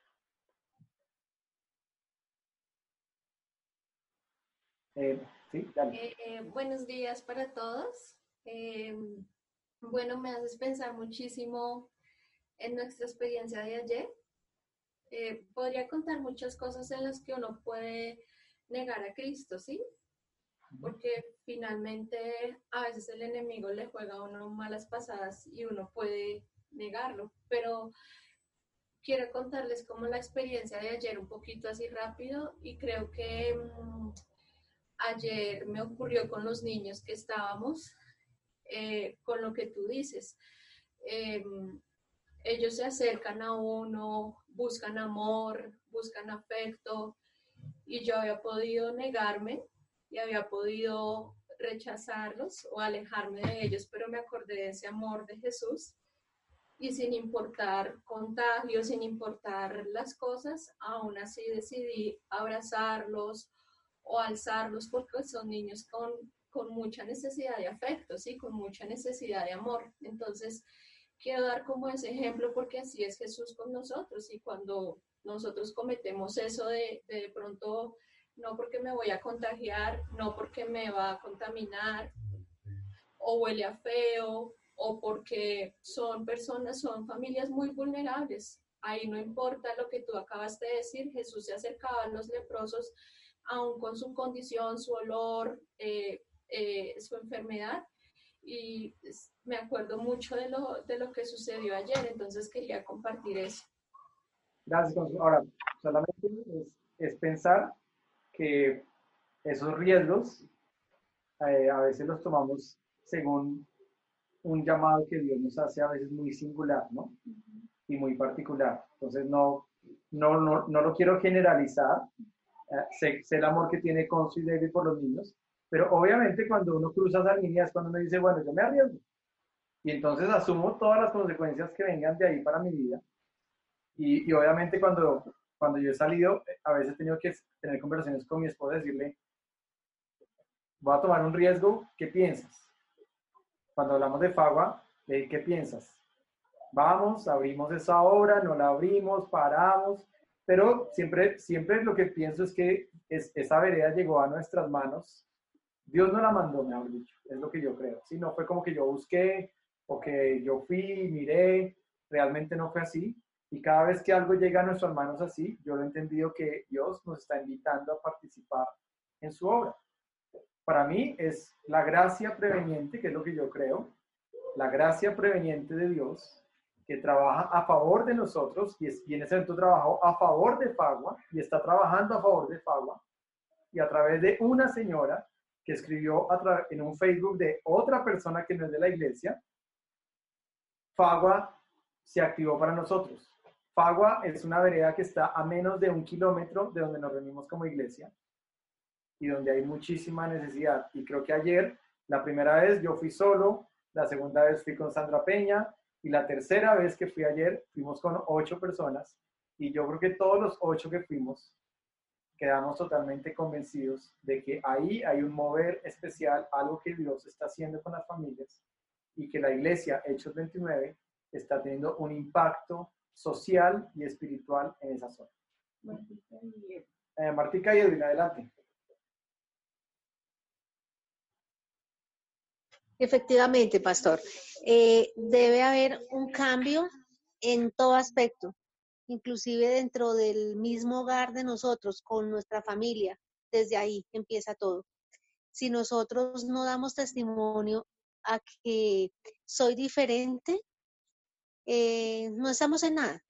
Sí, dale. Buenos días para todos. Bueno, me haces pensar muchísimo en nuestra experiencia de ayer. Podría contar muchas cosas en las que uno puede negar a Cristo, ¿sí? Porque finalmente a veces el enemigo le juega a uno malas pasadas y uno puede negarlo, pero quiero contarles como la experiencia de ayer un poquito así rápido y creo que ayer me ocurrió con los niños que estábamos, con lo que tú dices. Ellos se acercan a uno, buscan amor, buscan afecto, y yo había podido negarme y había podido rechazarlos o alejarme de ellos, pero me acordé de ese amor de Jesús y sin importar contagios, sin importar las cosas, aún así decidí abrazarlos o alzarlos porque son niños con mucha necesidad de afecto, ¿sí? Con mucha necesidad de amor. Entonces, quiero dar como ese ejemplo porque así es Jesús con nosotros y cuando nosotros cometemos eso de pronto, no porque me voy a contagiar, no porque me va a contaminar o huele a feo o porque son personas, son familias muy vulnerables. Ahí no importa lo que tú acabas de decir, Jesús se acercaba a los leprosos aún con su condición, su olor, su enfermedad. Y me acuerdo mucho de lo que sucedió ayer, entonces quería compartir eso. Gracias. Ahora, solamente es pensar que esos riesgos a veces los tomamos según un llamado que Dios nos hace a veces muy singular, ¿no? Y muy particular. Entonces no lo quiero generalizar. Sé el amor que tiene Consu y David por los niños, pero obviamente cuando uno cruza esa línea es cuando uno dice, bueno, yo me arriesgo. Y entonces asumo todas las consecuencias que vengan de ahí para mi vida. Y obviamente cuando yo he salido, a veces he tenido que tener conversaciones con mi esposa y decirle, voy a tomar un riesgo, ¿qué piensas? Cuando hablamos de Fagua, le dije, ¿qué piensas? Vamos, abrimos esa obra, no la abrimos, paramos, pero siempre lo que pienso es que esa vereda llegó a nuestras manos. Dios no la mandó, mejor dicho, es lo que yo creo. ¿Sí? No fue como que yo busqué o que yo fui, miré, realmente no fue así. Y cada vez que algo llega a nuestras manos así, yo lo he entendido que Dios nos está invitando a participar en su obra. Para mí es la gracia preveniente, que es lo que yo creo, la gracia preveniente de Dios, que trabaja a favor de nosotros, y en ese momento trabajó a favor de Fagua, y está trabajando a favor de Fagua, y a través de una señora que escribió en un Facebook de otra persona que no es de la iglesia, Fagua se activó para nosotros. Fagua es una vereda que está a menos de 1 kilómetro de donde nos reunimos como iglesia y donde hay muchísima necesidad. Y creo que ayer, la primera vez yo fui solo, la segunda vez fui con Sandra Peña y la tercera vez que fui ayer fuimos con 8 personas y yo creo que todos los 8 que fuimos quedamos totalmente convencidos de que ahí hay un mover especial, algo que Dios está haciendo con las familias y que la iglesia, Hechos 29, está teniendo un impacto social y espiritual en esa zona. Martica y Edwin, adelante. Efectivamente, pastor. Debe haber un cambio en todo aspecto, inclusive dentro del mismo hogar de nosotros, con nuestra familia. Desde ahí empieza todo. Si nosotros no damos testimonio a que soy diferente, no estamos en nada.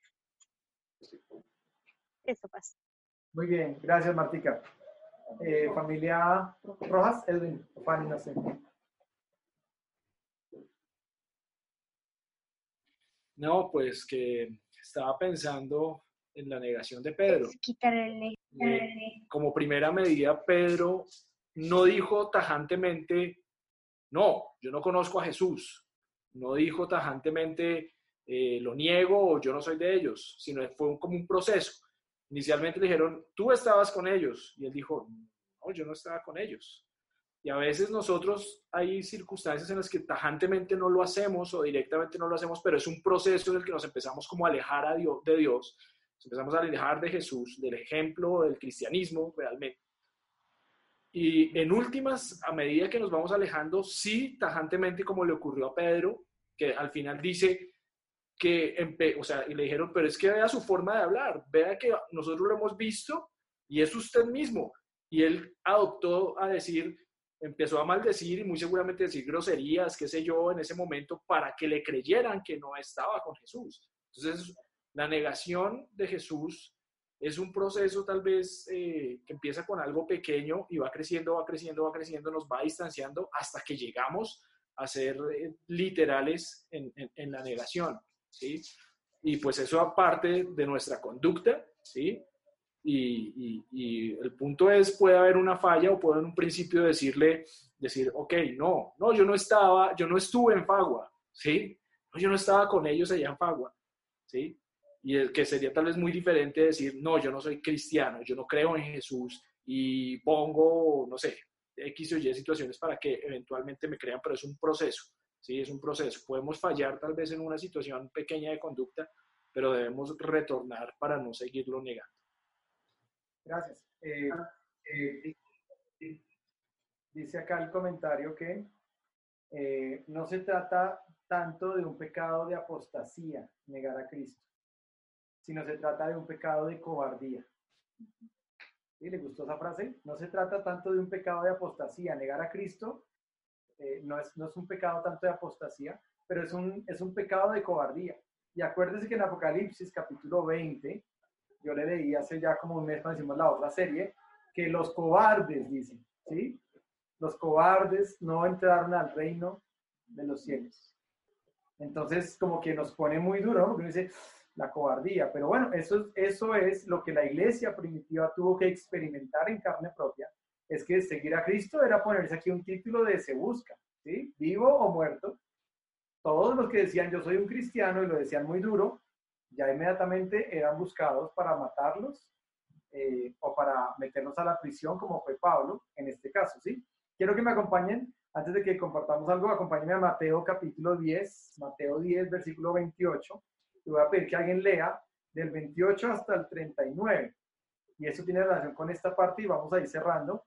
Eso pasa. Muy bien, gracias Martica. Familia Rojas, Edwin, Fanny, no sé. No, pues que estaba pensando en la negación de Pedro. Como primera medida, Pedro no dijo tajantemente, no, yo no conozco a Jesús. No dijo tajantemente, lo niego o yo no soy de ellos, sino fue como un proceso. Inicialmente le dijeron, tú estabas con ellos. Y él dijo, no, yo no estaba con ellos. Y a veces nosotros hay circunstancias en las que tajantemente no lo hacemos o directamente no lo hacemos, pero es un proceso en el que nos empezamos como a alejar de Dios, nos empezamos a alejar de Jesús, del ejemplo del cristianismo realmente. Y en últimas, a medida que nos vamos alejando, sí, tajantemente como le ocurrió a Pedro, que al final dice que, y le dijeron, pero es que vea su forma de hablar, vea que nosotros lo hemos visto y es usted mismo. Y él adoptó a decir, empezó a maldecir y muy seguramente decir groserías, qué sé yo, en ese momento para que le creyeran que no estaba con Jesús. Entonces, la negación de Jesús es un proceso tal vez que empieza con algo pequeño y va creciendo, va creciendo, va creciendo, nos va distanciando hasta que llegamos a ser literales en la negación, ¿sí? Y pues eso aparte de nuestra conducta, ¿sí? Y el punto es, puede haber una falla o puedo en un principio decir, ok, no, yo no estuve en Fagua, ¿sí? No, yo no estaba con ellos allá en Fagua, ¿sí? Y el que sería tal vez muy diferente decir, no, yo no soy cristiano, yo no creo en Jesús y pongo, no sé, X o Y situaciones para que eventualmente me crean, pero es un proceso, ¿sí? Es un proceso. Podemos fallar tal vez en una situación pequeña de conducta, pero debemos retornar para no seguirlo negando. Gracias. Dice acá el comentario que no se trata tanto de un pecado de apostasía, negar a Cristo, sino se trata de un pecado de cobardía. ¿Sí? ¿Le gustó esa frase? No se trata tanto de un pecado de apostasía, negar a Cristo no es un pecado tanto de apostasía, pero es un pecado de cobardía. Y acuérdese que en Apocalipsis capítulo 20, yo le leí hace ya como un mes cuando hicimos la otra serie, que los cobardes, dicen, ¿sí? Los cobardes no entraron al reino de los cielos. Entonces, como que nos pone muy duro, ¿no? Porque uno dice, la cobardía. Pero bueno, eso es lo que la iglesia primitiva tuvo que experimentar en carne propia, es que seguir a Cristo era ponerse aquí un título de se busca, ¿sí? Vivo o muerto. Todos los que decían yo soy un cristiano y lo decían muy duro, ya inmediatamente eran buscados para matarlos o para meterlos a la prisión, como fue Pablo en este caso, ¿sí? Quiero que me acompañen, antes de que compartamos algo, acompáñenme a Mateo capítulo 10, Mateo 10, versículo 28. Y voy a pedir que alguien lea del 28 hasta el 39. Y eso tiene relación con esta parte y vamos a ir cerrando.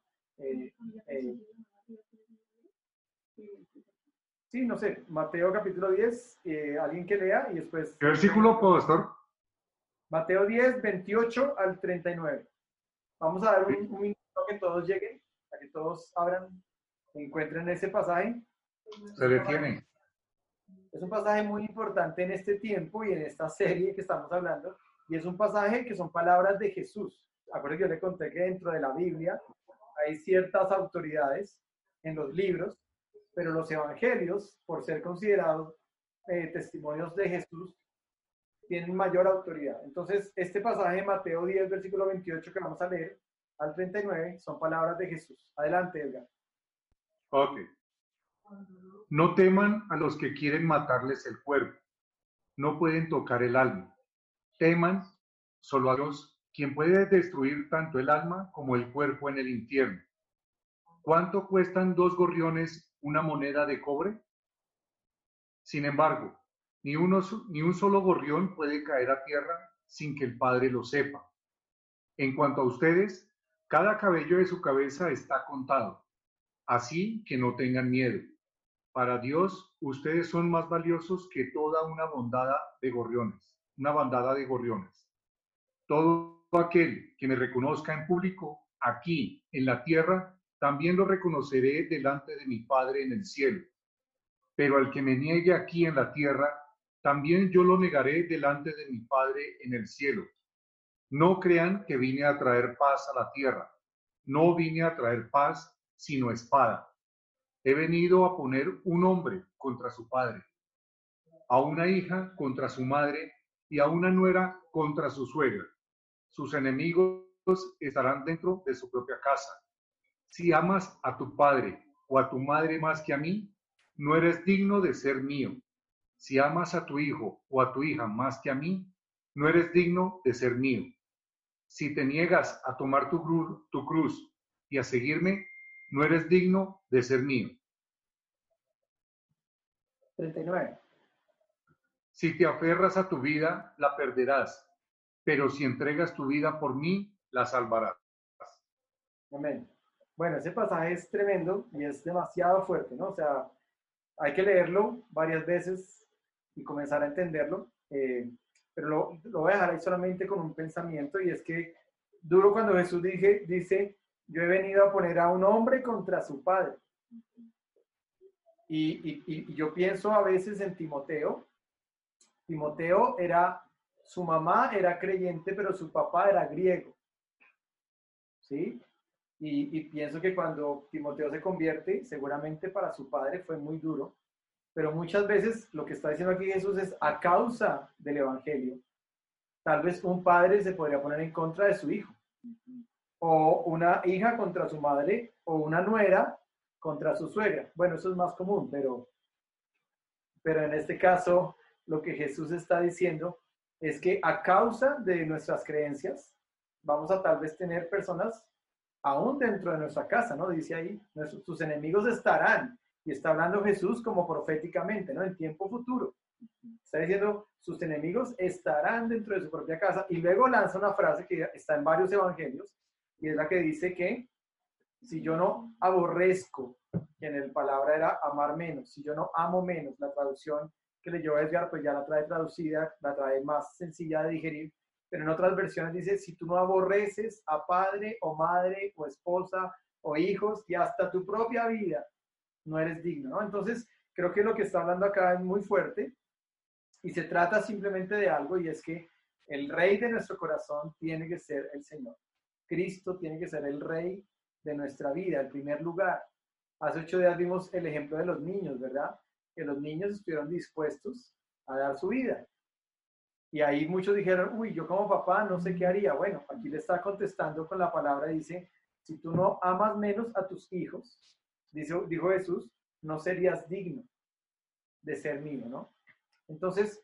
Sí, no sé, Mateo capítulo 10, alguien que lea y después... ¿Qué versículo, pastor? Mateo 10, 28 al 39. Vamos a dar un minuto a que todos lleguen, a que todos abran, encuentren ese pasaje. Se detiene. Es un pasaje muy importante en este tiempo y en esta serie que estamos hablando, y es un pasaje que son palabras de Jesús. Acuérdense que yo le conté que dentro de la Biblia hay ciertas autoridades en los libros, pero los evangelios, por ser considerados testimonios de Jesús, tienen mayor autoridad. Entonces, este pasaje de Mateo 10, versículo 28 que vamos a leer al 39, son palabras de Jesús. Adelante, Edgar. Ok. No teman a los que quieren matarles el cuerpo. No pueden tocar el alma. Teman solo a Dios quien puede destruir tanto el alma como el cuerpo en el infierno. ¿Cuánto cuestan 2 gorriones una moneda de cobre? Sin embargo, ni un solo gorrión puede caer a tierra sin que el Padre lo sepa. En cuanto a ustedes, cada cabello de su cabeza está contado, así que no tengan miedo. Para Dios, ustedes son más valiosos que toda una bandada de gorriones. Todo aquel que me reconozca en público, aquí en la tierra, también lo reconoceré delante de mi Padre en el cielo. Pero al que me niegue aquí en la tierra, también yo lo negaré delante de mi Padre en el cielo. No crean que vine a traer paz a la tierra. No vine a traer paz, sino espada. He venido a poner un hombre contra su padre, a una hija contra su madre y a una nuera contra su suegra. Sus enemigos estarán dentro de su propia casa. Si amas a tu padre o a tu madre más que a mí, no eres digno de ser mío. Si amas a tu hijo o a tu hija más que a mí, no eres digno de ser mío. Si te niegas a tomar tu cruz y a seguirme, no eres digno de ser mío. 39. Si te aferras a tu vida, la perderás, pero si entregas tu vida por mí, la salvarás. Amén. Bueno, ese pasaje es tremendo y es demasiado fuerte, ¿no? O sea, hay que leerlo varias veces y comenzar a entenderlo, pero lo voy a dejar ahí solamente con un pensamiento, y es que duro cuando Jesús dice, yo he venido a poner a un hombre contra su padre. Y yo pienso a veces en Timoteo. Timoteo su mamá era creyente, pero su papá era griego, ¿sí? Y pienso que cuando Timoteo se convierte, seguramente para su padre fue muy duro, pero muchas veces lo que está diciendo aquí Jesús es a causa del evangelio. Tal vez un padre se podría poner en contra de su hijo, o una hija contra su madre, o una nuera contra su suegra. Bueno, eso es más común, pero en este caso lo que Jesús está diciendo es que a causa de nuestras creencias vamos a tal vez tener personas aún dentro de nuestra casa, ¿no? Dice ahí, tus enemigos estarán, y está hablando Jesús como proféticamente, ¿no? En tiempo futuro. Está diciendo, sus enemigos estarán dentro de su propia casa, y luego lanza una frase que está en varios evangelios, y es la que dice que si yo no aborrezco, que en el palabra era amar menos, si yo no amo menos, la traducción que leyó Edgar, pues ya la trae traducida, la trae más sencilla de digerir, pero en otras versiones dice, si tú no aborreces a padre o madre o esposa o hijos y hasta tu propia vida, no eres digno, ¿no? Entonces, creo que lo que está hablando acá es muy fuerte y se trata simplemente de algo, y es que el rey de nuestro corazón tiene que ser el Señor. Cristo tiene que ser el rey de nuestra vida, el primer lugar. Hace 8 días vimos el ejemplo de los niños, ¿verdad? Que los niños estuvieron dispuestos a dar su vida. Y ahí muchos dijeron, uy, yo como papá no sé qué haría. Bueno, aquí le está contestando con la palabra, dice, si tú no amas menos a tus hijos, dijo Jesús, no serías digno de ser mío, ¿no? Entonces,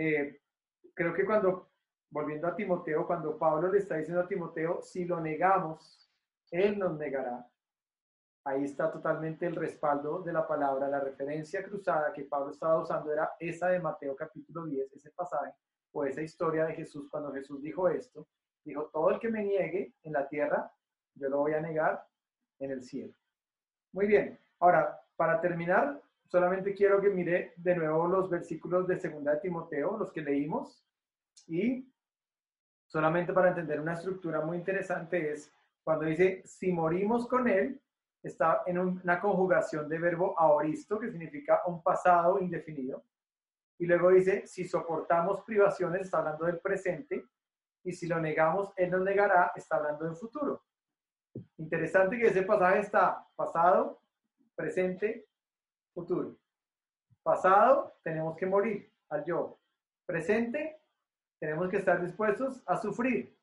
creo que volviendo a Timoteo, cuando Pablo le está diciendo a Timoteo, si lo negamos, él nos negará. Ahí está totalmente el respaldo de la palabra. La referencia cruzada que Pablo estaba usando era esa de Mateo capítulo 10, ese pasaje, o esa historia de Jesús, cuando Jesús dijo esto, dijo, todo el que me niegue en la tierra, yo lo voy a negar en el cielo. Muy bien, ahora, para terminar, solamente quiero que mire de nuevo los versículos de 2 de Timoteo, los que leímos, y solamente para entender una estructura muy interesante es, cuando dice, si morimos con él, está en una conjugación de verbo aoristo, que significa un pasado indefinido. Y luego dice, si soportamos privaciones, está hablando del presente. Y si lo negamos, él nos negará, está hablando del futuro. Interesante que ese pasaje está pasado, presente, futuro. Pasado, tenemos que morir al yo. Presente, tenemos que estar dispuestos a sufrir.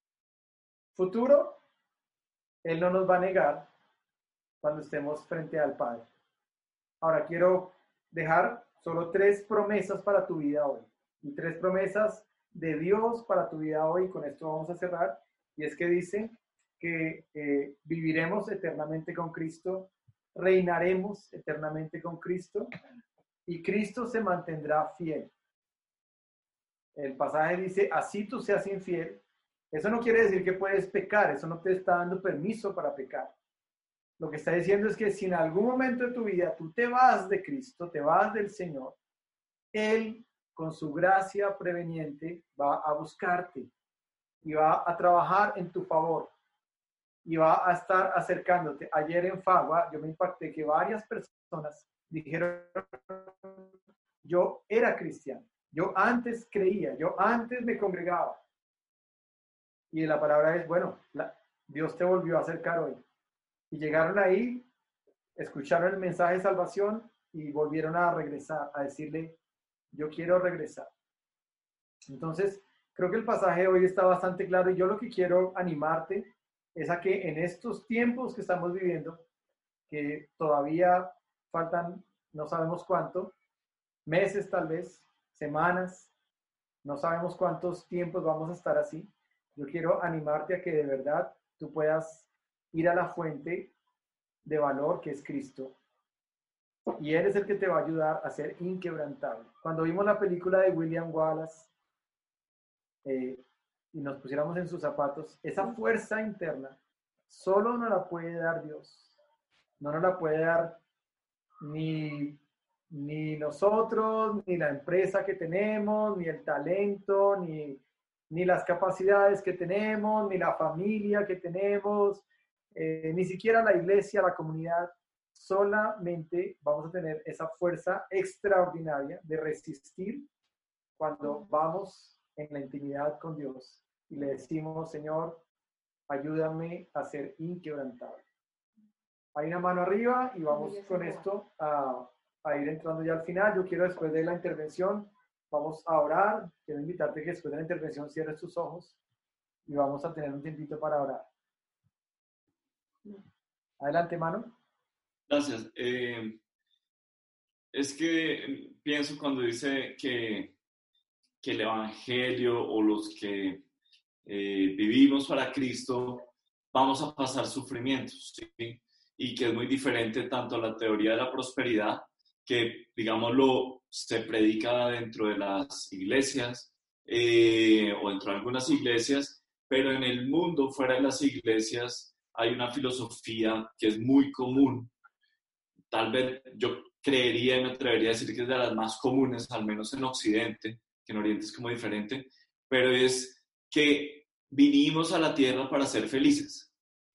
Futuro, él no nos va a negar cuando estemos frente al Padre. Ahora quiero dejar solo 3 promesas para tu vida hoy. Y 3 promesas de Dios para tu vida hoy, con esto vamos a cerrar, y es que dice que viviremos eternamente con Cristo, reinaremos eternamente con Cristo, y Cristo se mantendrá fiel. El pasaje dice, así tú seas infiel. Eso no quiere decir que puedes pecar, eso no te está dando permiso para pecar. Lo que está diciendo es que si en algún momento de tu vida tú te vas de Cristo, te vas del Señor, Él, con su gracia preveniente, va a buscarte y va a trabajar en tu favor y va a estar acercándote. Ayer en Fagua yo me impacté que varias personas dijeron, yo era cristiano, yo antes creía, yo antes me congregaba. Y la palabra es, bueno, Dios te volvió a acercar hoy. Y llegaron ahí, escucharon el mensaje de salvación y volvieron a regresar, a decirle, yo quiero regresar. Entonces, creo que el pasaje de hoy está bastante claro y yo lo que quiero animarte es a que en estos tiempos que estamos viviendo, que todavía faltan no sabemos cuánto, meses tal vez, semanas, no sabemos cuántos tiempos vamos a estar así, yo quiero animarte a que de verdad tú puedas ir a la fuente de valor que es Cristo. Y Él es el que te va a ayudar a ser inquebrantable. Cuando vimos la película de William Wallace y nos pusiéramos en sus zapatos, esa fuerza interna solo nos la puede dar Dios. No nos la puede dar ni nosotros, ni la empresa que tenemos, ni el talento, ni las capacidades que tenemos, ni la familia que tenemos, ni siquiera la iglesia, la comunidad. Solamente vamos a tener esa fuerza extraordinaria de resistir cuando vamos en la intimidad con Dios y le decimos, Señor, ayúdame a ser inquebrantable. Hay una mano arriba y vamos con esto a ir entrando ya al final. Yo quiero después de la intervención, vamos a orar. Quiero invitarte que después de la intervención cierres tus ojos y vamos a tener un tiempito para orar. Adelante, mano. Gracias. Es que pienso cuando dice que el Evangelio o los que vivimos para Cristo vamos a pasar sufrimientos, ¿sí? Y que es muy diferente tanto a la teoría de la prosperidad, que, digámoslo, se predica dentro de las iglesias o dentro de algunas iglesias, pero en el mundo fuera de las iglesias hay una filosofía que es muy común. Tal vez yo creería y me atrevería a decir que es de las más comunes, al menos en Occidente, que en Oriente es como diferente, pero es que vinimos a la tierra para ser felices.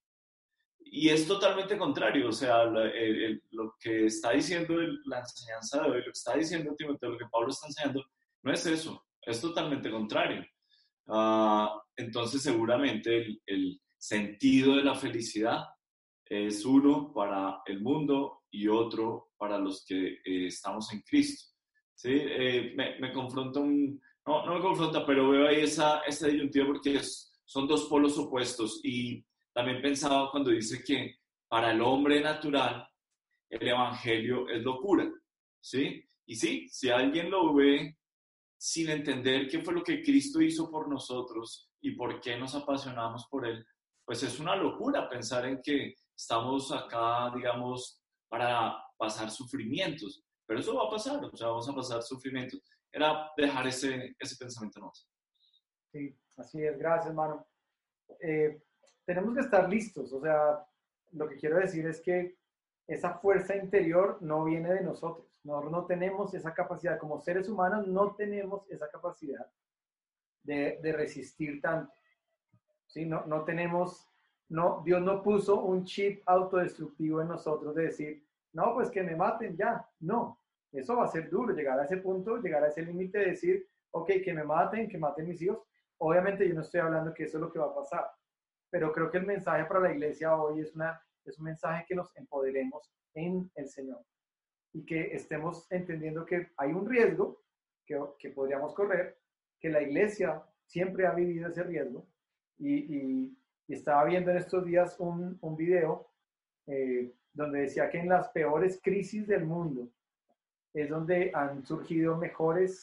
Y es totalmente contrario, o sea, lo que está diciendo la enseñanza de hoy, lo que está diciendo Timoteo, lo que Pablo está enseñando, no es eso, es totalmente contrario. Entonces, seguramente el sentido de la felicidad es uno para el mundo y otro para los que estamos en Cristo. ¿Sí? Me confronta no me confronta, pero veo ahí esa disyuntiva porque son dos polos opuestos. Y también pensaba cuando dice que para el hombre natural el evangelio es locura, ¿sí? Y sí, si alguien lo ve sin entender qué fue lo que Cristo hizo por nosotros y por qué nos apasionamos por él, pues es una locura pensar en que estamos acá, digamos, para pasar sufrimientos. Pero eso va a pasar, o sea, vamos a pasar sufrimientos. Era dejar ese pensamiento en nosotros. Sí, así es. Gracias, hermano. Tenemos que estar listos. O sea, lo que quiero decir es que esa fuerza interior no viene de nosotros. No tenemos esa capacidad. Como seres humanos no tenemos esa capacidad de resistir tanto. ¿Sí? No tenemos, Dios no puso un chip autodestructivo en nosotros de decir, no, pues que me maten ya. No, eso va a ser duro, llegar a ese punto, llegar a ese límite de decir, ok, que maten mis hijos. Obviamente yo no estoy hablando que eso es lo que va a pasar, pero creo que el mensaje para la iglesia hoy es un mensaje que nos empoderemos en el Señor y que estemos entendiendo que hay un riesgo que podríamos correr, que la iglesia siempre ha vivido ese riesgo y estaba viendo en estos días un video donde decía que en las peores crisis del mundo es donde han surgido mejores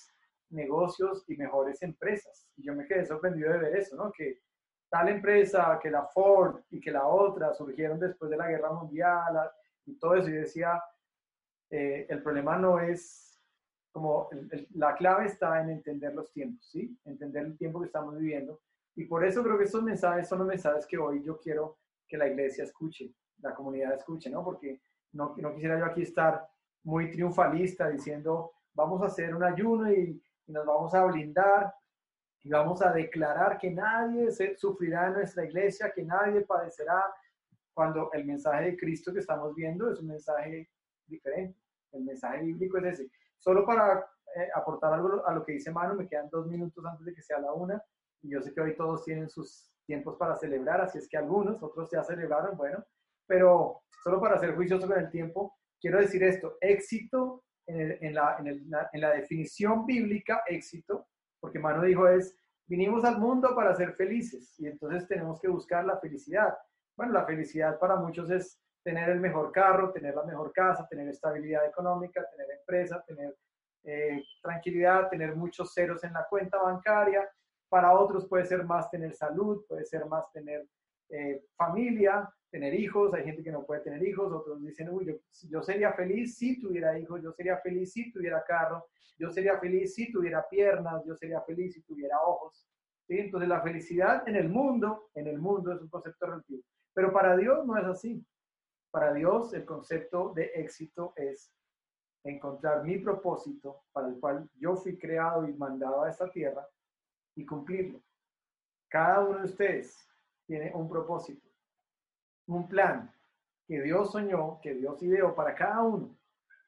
negocios y mejores empresas. Y yo me quedé sorprendido de ver eso, ¿no? Que tal empresa, que la Ford y que la otra surgieron después de la Guerra Mundial y todo eso. Y decía, el problema no es como, la clave está en entender los tiempos, ¿sí? Entender el tiempo que estamos viviendo. Y por eso creo que estos mensajes son los mensajes que hoy yo quiero que la iglesia escuche, la comunidad escuche, ¿no? Porque no quisiera yo aquí estar muy triunfalista diciendo, vamos a hacer un ayuno y nos vamos a blindar y vamos a declarar que nadie sufrirá en nuestra iglesia, que nadie padecerá, cuando el mensaje de Cristo que estamos viendo es un mensaje diferente. El mensaje bíblico es ese. Solo para aportar algo a lo que dice Manu, me quedan 2 minutos antes de que sea la 1, y yo sé que hoy todos tienen sus tiempos para celebrar, así es que algunos, otros ya celebraron, bueno, pero solo para ser juicioso con el tiempo, quiero decir esto: éxito en la definición bíblica, éxito, porque Manu dijo vinimos al mundo para ser felices, y entonces tenemos que buscar la felicidad. Bueno, la felicidad para muchos es tener el mejor carro, tener la mejor casa, tener estabilidad económica, tener empresa, tener tranquilidad, tener muchos ceros en la cuenta bancaria. Para otros puede ser más tener salud, puede ser más tener familia, tener hijos. Hay gente que no puede tener hijos, otros dicen, uy, yo sería feliz si tuviera hijos, yo sería feliz si tuviera carro, yo sería feliz si tuviera piernas, yo sería feliz si tuviera ojos. ¿Sí? Entonces la felicidad en el mundo es un concepto relativo. Pero para Dios no es así. Para Dios el concepto de éxito es encontrar mi propósito para el cual yo fui creado y mandado a esta tierra y cumplirlo. Cada uno de ustedes tiene un propósito, un plan que Dios soñó, que Dios ideó para cada uno.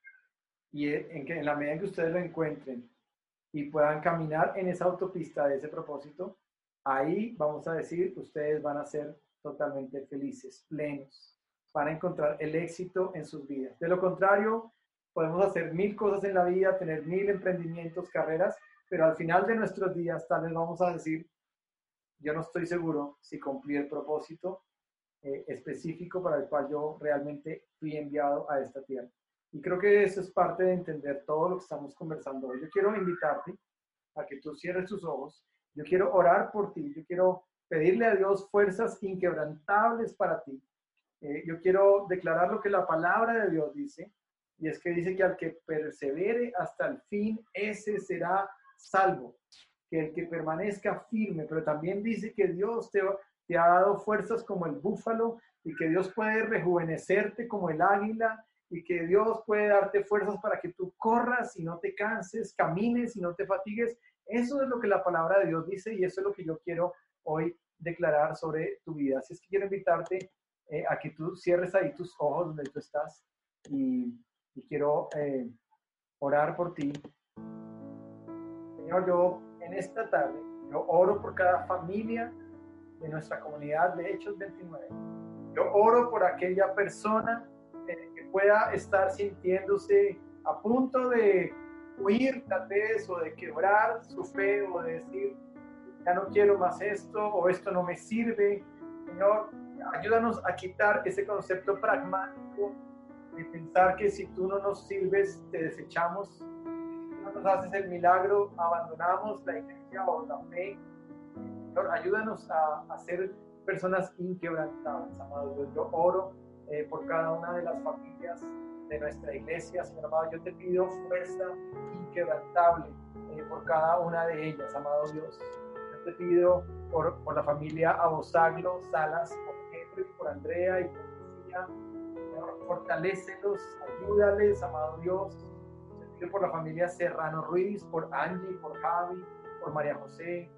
Y en la medida en que ustedes lo encuentren y puedan caminar en esa autopista de ese propósito, ahí vamos a decir, ustedes van a ser totalmente felices, plenos, van a encontrar el éxito en sus vidas. De lo contrario, podemos hacer 1000 cosas en la vida, tener 1000 emprendimientos, carreras, pero al final de nuestros días tal vez vamos a decir, yo no estoy seguro si cumplí el propósito específico para el cual yo realmente fui enviado a esta tierra. Y creo que eso es parte de entender todo lo que estamos conversando hoy. Yo quiero invitarte a que tú cierres tus ojos. Yo quiero orar por ti. Yo quiero pedirle a Dios fuerzas inquebrantables para ti. Yo quiero declarar lo que la palabra de Dios dice, y es que dice que al que persevere hasta el fin, ese será salvo, que el que permanezca firme, pero también dice que Dios te ha dado fuerzas como el búfalo, y que Dios puede rejuvenecerte como el águila, y que Dios puede darte fuerzas para que tú corras y no te canses, camines y no te fatigues. Eso es lo que la palabra de Dios dice, y eso es lo que yo quiero hoy declarar sobre tu vida. Así es que quiero invitarte a que tú cierres ahí tus ojos donde tú estás, y quiero orar por ti. Señor, yo en esta tarde, yo oro por cada familia de nuestra comunidad de Hechos 29. Yo oro por aquella persona que pueda estar sintiéndose a punto de huir tal vez, o de quebrar su fe, o de decir, ya no quiero más esto, o esto no me sirve. Señor, ayúdanos a quitar ese concepto pragmático de pensar que si tú no nos sirves, te desechamos. Si tú no nos haces el milagro, abandonamos la iglesia o la fe. Señor, ayúdanos a ser personas inquebrantables, amado Dios. Yo oro por cada una de las familias de nuestra iglesia, Señor amado. Yo te pido fuerza inquebrantable por cada una de ellas, amado Dios. Yo te pido por la familia Abosaglo Salas, por Henry, por Andrea y por Lucía. Señor, fortalécelos, ayúdales, amado Dios. Te pido por la familia Serrano Ruiz, por Angie, por Javi, por María José,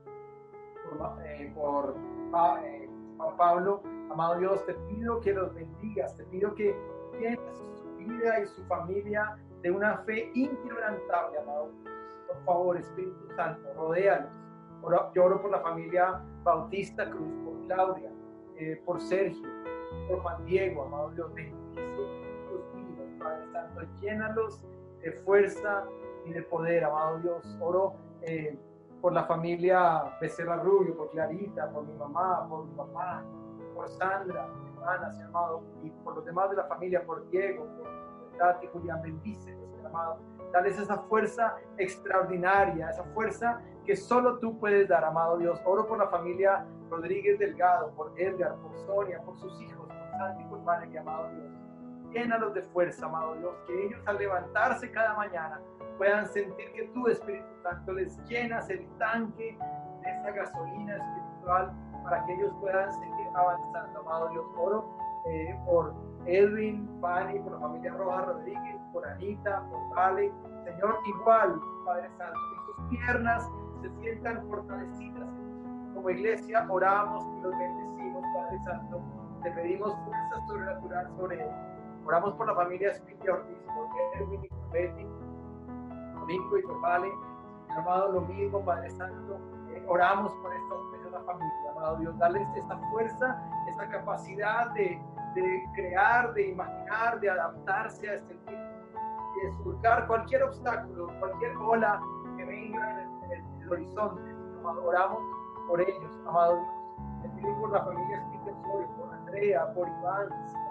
por Juan Pablo. Amado Dios, te pido que los bendigas, te pido que llenes su vida y su familia de una fe inquebrantable, amado Dios. Por favor, Espíritu Santo, rodéalos. Yo oro por la familia Bautista Cruz, por Claudia, por Sergio, por Juan Diego, amado Dios, bendice tus vidas, Padre Santo, llénalos de fuerza y de poder, amado Dios. Oro por la familia Becerra Rubio, por Clarita, por mi mamá, por mi papá, por Sandra, mi hermana, Señor amado, y por los demás de la familia, por Diego, por Tati, Julián, bendícelos, Señor amado. Dales esa fuerza extraordinaria, esa fuerza que solo tú puedes dar, amado Dios. Oro por la familia Rodríguez Delgado, por Edgar, por Sonia, por sus hijos, por Santi, por Valerie, amado Dios. Llénalos de fuerza, amado Dios, que ellos al levantarse cada mañana puedan sentir que tú, Espíritu Santo, les llenas el tanque de esa gasolina espiritual para que ellos puedan seguir avanzando, amado Dios. Oro por Edwin, Fanny, por la familia Rojas Rodríguez, por Anita, por Vale. Señor, igual, Padre Santo, que sus piernas se sientan fortalecidas. Como iglesia oramos y los bendecimos, Padre Santo. Te pedimos fuerza sobrenatural sobre él. Oramos por la familia Spitia Ortiz, por Edwin y por Betty, por Nico y por Vale. Amado, lo mismo, Padre Santo. Oramos por esta familia, amado Dios. Darles esa fuerza, esa capacidad de crear, de imaginar, de adaptarse a este tiempo, de surcar cualquier obstáculo, cualquier ola que venga en el horizonte. Amado, oramos por ellos, amado Dios. Te pido por la familia Spitia Osorio, por Andrea, por Iván,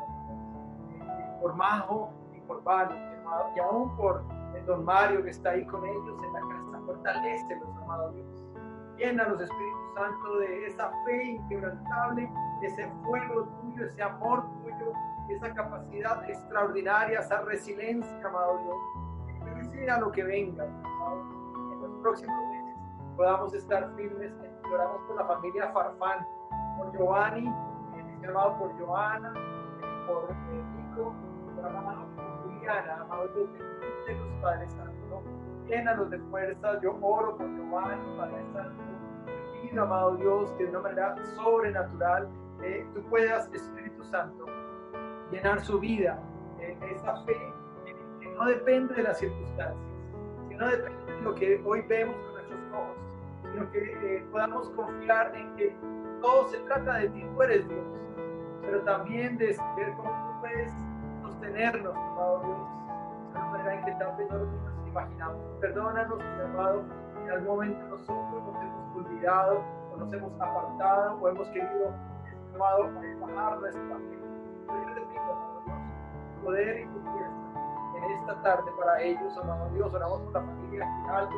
por Majo y por Vale, amado, y aún por don Mario que está ahí con ellos en la casa. Fortalécelos, amado Dios. Llénalos, Espíritu Santo, de esa fe inquebrantable, ese fuego tuyo, ese amor tuyo, esa capacidad extraordinaria, esa resiliencia, amado Dios. Que sea lo que venga, amado, en los próximos meses podamos estar firmes. Oramos por la familia Farfán, por Giovanni, amado, por Joana, por Nico, por Juliana, amado Dios, de los Padres Santos. Llénalos de fuerza. Yo oro por Giovanni, Padre Santo. Te pido, amado Dios, que de una manera sobrenatural tú puedas, Espíritu Santo, llenar su vida de esa fe que no depende de las circunstancias, que no depende de lo que hoy vemos con nuestros ojos, sino que podamos confiar en que todo se trata de ti. Tú eres Dios, pero también de ver cómo tú puedes sostenernos, amado Dios, de una manera en que tal vez no lo nos imaginamos. Perdónanos, mi amado, en algún momento nosotros nos hemos olvidado o nos hemos apartado o hemos querido, amado, bajar nuestra fe. Pero yo te pido, amado Dios, tu poder y tu fuerza en esta tarde para ellos, amado Dios. Oramos por la familia Giraldo,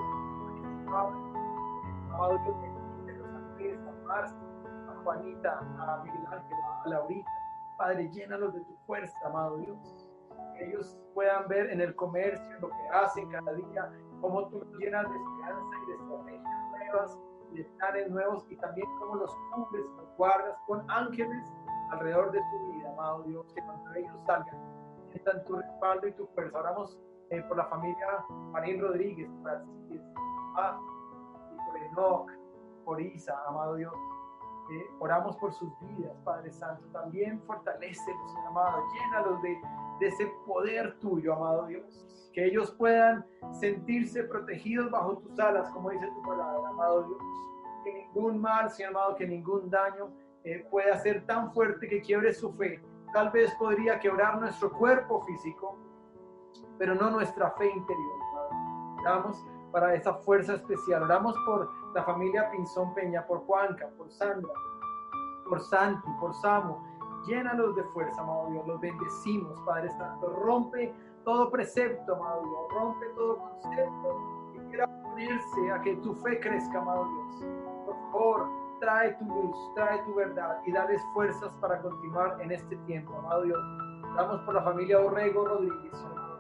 amado Dios, que los Andrés, a Marcia, a Juanita, a Miguel Ángel, a Laurita. Padre, llénalos de tu fuerza, amado Dios. Que ellos puedan ver en el comercio, lo que hacen cada día, cómo tú los llenas de esperanza y de estrategias nuevas, y de planes nuevos, y también cómo los cubres, los guardas con ángeles alrededor de tu vida, amado Dios. Que cuando ellos salgan, sientan tu respaldo y tu fuerza. Oramos por la familia Marín Rodríguez, por Alcides, y por Enoch, por Isa, amado Dios. Oramos por sus vidas, Padre Santo. También fortalécelos, amado. Llénalos de ese poder tuyo, amado Dios. Que ellos puedan sentirse protegidos bajo tus alas, como dice tu palabra, amado Dios. Que ningún mal, Señor amado, que ningún daño pueda ser tan fuerte que quiebre su fe. Tal vez podría quebrar nuestro cuerpo físico, pero no nuestra fe interior, amado. Oramos para esa fuerza especial. Oramos por la familia Pinzón Peña, por Juanca, por Sandra, por Santi, por Samu. Llénalos de fuerza, amado Dios. Los bendecimos, Padre Santo. Rompe todo precepto, amado Dios. Rompe todo concepto que quiera oponerse a que tu fe crezca, amado Dios. Por favor, trae tu luz, trae tu verdad y dales fuerzas para continuar en este tiempo, amado Dios. Oramos por la familia Orrego Rodríguez, amado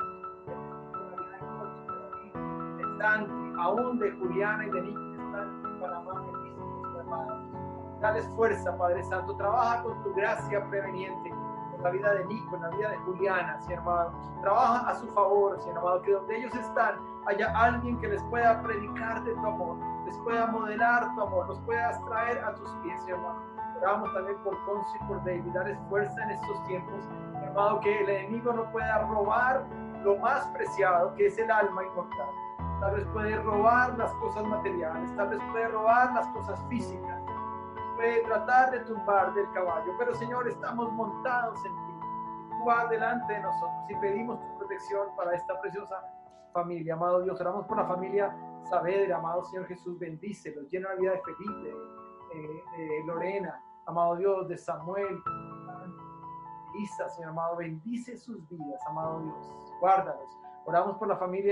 Dios. De Santi, aún de Juliana y de Nico que están en Panamá, bendícenos, hermanos. Dales fuerza, Padre Santo. Trabaja con tu gracia preveniente en la vida de Nico, en la vida de Juliana, Señor amado. Trabaja a su favor, Señor amado, que donde ellos están haya alguien que les pueda predicar de tu amor, les pueda modelar tu amor, los puedas traer a tus pies, Señor amado. Oramos también por Conce y por David. Dales fuerza en estos tiempos, Señor amado, que el enemigo no pueda robar lo más preciado, que es el alma inmortal. Tal vez puede robar las cosas materiales, tal vez puede robar las cosas físicas, puede tratar de tumbar del caballo, pero Señor, estamos montados en ti. Tú vas delante de nosotros y pedimos tu protección para esta preciosa familia, amado Dios. Oramos por la familia Saavedra, amado Señor Jesús, bendícelos, llena la vida de Felipe, de Lorena, amado Dios, de Samuel, de Isa, Señor amado, bendice sus vidas, amado Dios, guárdalos. Oramos por la familia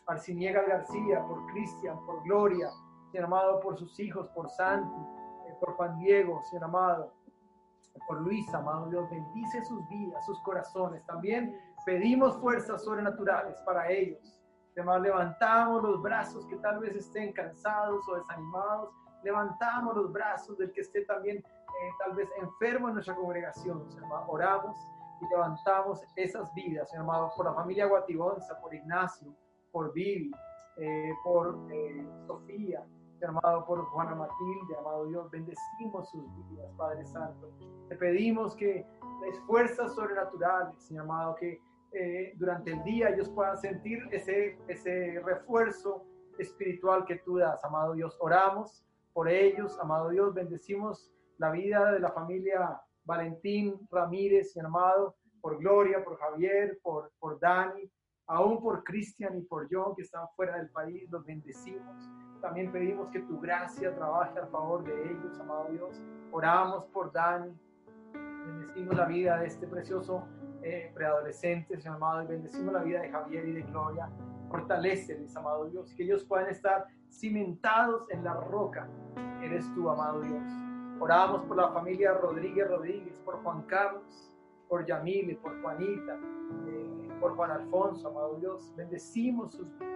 Arciniegas García, por Cristian, por Gloria, Señor amado, por sus hijos, por Santi, por Juan Diego, Señor amado, por Luisa, amado Dios, bendice sus vidas, sus corazones. También pedimos fuerzas sobrenaturales para ellos. Además, levantamos los brazos que tal vez estén cansados o desanimados. Levantamos los brazos del que esté también tal vez enfermo en nuestra congregación. Señor amado, oramos y levantamos esas vidas, Señor amado, por la familia Guatibonza, por Ignacio, por Vivi, por Sofía, Señor amado, por Juana Matilde, amado Dios, bendecimos sus vidas, Padre Santo. Te pedimos que les fuerzas sobrenaturales, Señor amado, que durante el día ellos puedan sentir ese refuerzo espiritual que tú das, amado Dios. Oramos por ellos, amado Dios, bendecimos la vida de la familia Valentín Ramírez, Señor amado, por Gloria, por Javier, por Dani, aún por Cristian y por John, que están fuera del país, los bendecimos. También pedimos que tu gracia trabaje a favor de ellos, amado Dios. Oramos por Dani, bendecimos la vida de este precioso preadolescente, Señor amado, y bendecimos la vida de Javier y de Gloria. Fortaléceles, amado Dios, que ellos puedan estar cimentados en la roca. Eres tú, amado Dios. Oramos por la familia Rodríguez, por Juan Carlos, por Yamile, por Juanita, por Juan Alfonso, amado Dios. Bendecimos sus vidas.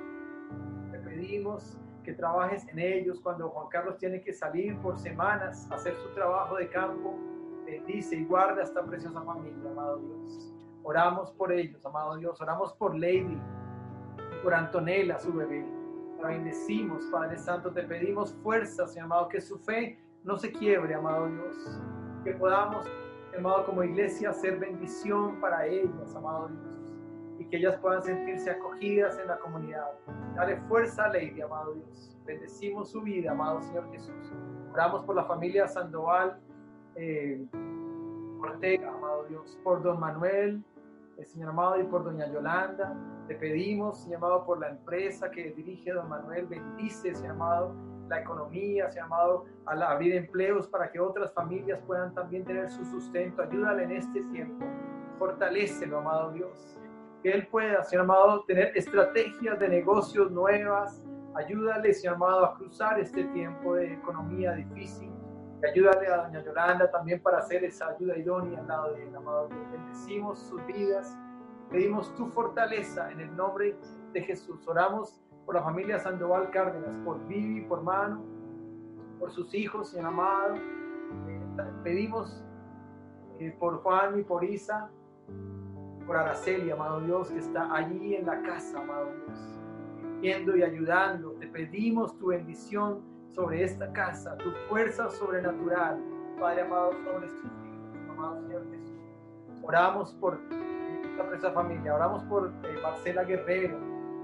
Te pedimos que trabajes en ellos cuando Juan Carlos tiene que salir por semanas a hacer su trabajo de campo. Bendice y guarda a esta preciosa familia, amado Dios. Oramos por ellos, amado Dios. Oramos por Lady, por Antonella, su bebé. La bendecimos, Padre Santo. Te pedimos fuerza, Señor amado, que su fe no se quiebre, amado Dios. Que podamos, amado, como iglesia, hacer bendición para ellas, amado Dios. Y que ellas puedan sentirse acogidas en la comunidad. Dale fuerza a Lady, amado Dios. Bendecimos su vida, amado Señor Jesús. Oramos por la familia Sandoval Ortega, amado Dios, por don Manuel, Señor amado, y por doña Yolanda. Te pedimos, Señor amado, por la empresa que dirige don Manuel. Bendice, Señor amado, la economía, Señor amado, al abrir empleos para que otras familias puedan también tener su sustento. Ayúdale en este tiempo. Fortalécelo, amado Dios. Que él pueda, Señor amado, tener estrategias de negocios nuevas. Ayúdale, Señor amado, a cruzar este tiempo de economía difícil. Y ayúdale a doña Yolanda también para hacer esa ayuda idónea al lado de él, amado Dios. Bendecimos sus vidas. Pedimos tu fortaleza en el nombre de Jesús. Oramos por la familia Sandoval Cárdenas, por Vivi, por Manu, por sus hijos, Señor amado. Pedimos por Juan y por Isa, por Araceli, amado Dios, que está allí en la casa, amado Dios, viendo y ayudando. Te pedimos tu bendición sobre esta casa, tu fuerza sobrenatural, Padre amado, sobre estos hijos, amado Señor Jesús. Oramos por esta preciosa familia, oramos por Marcela Guerrero,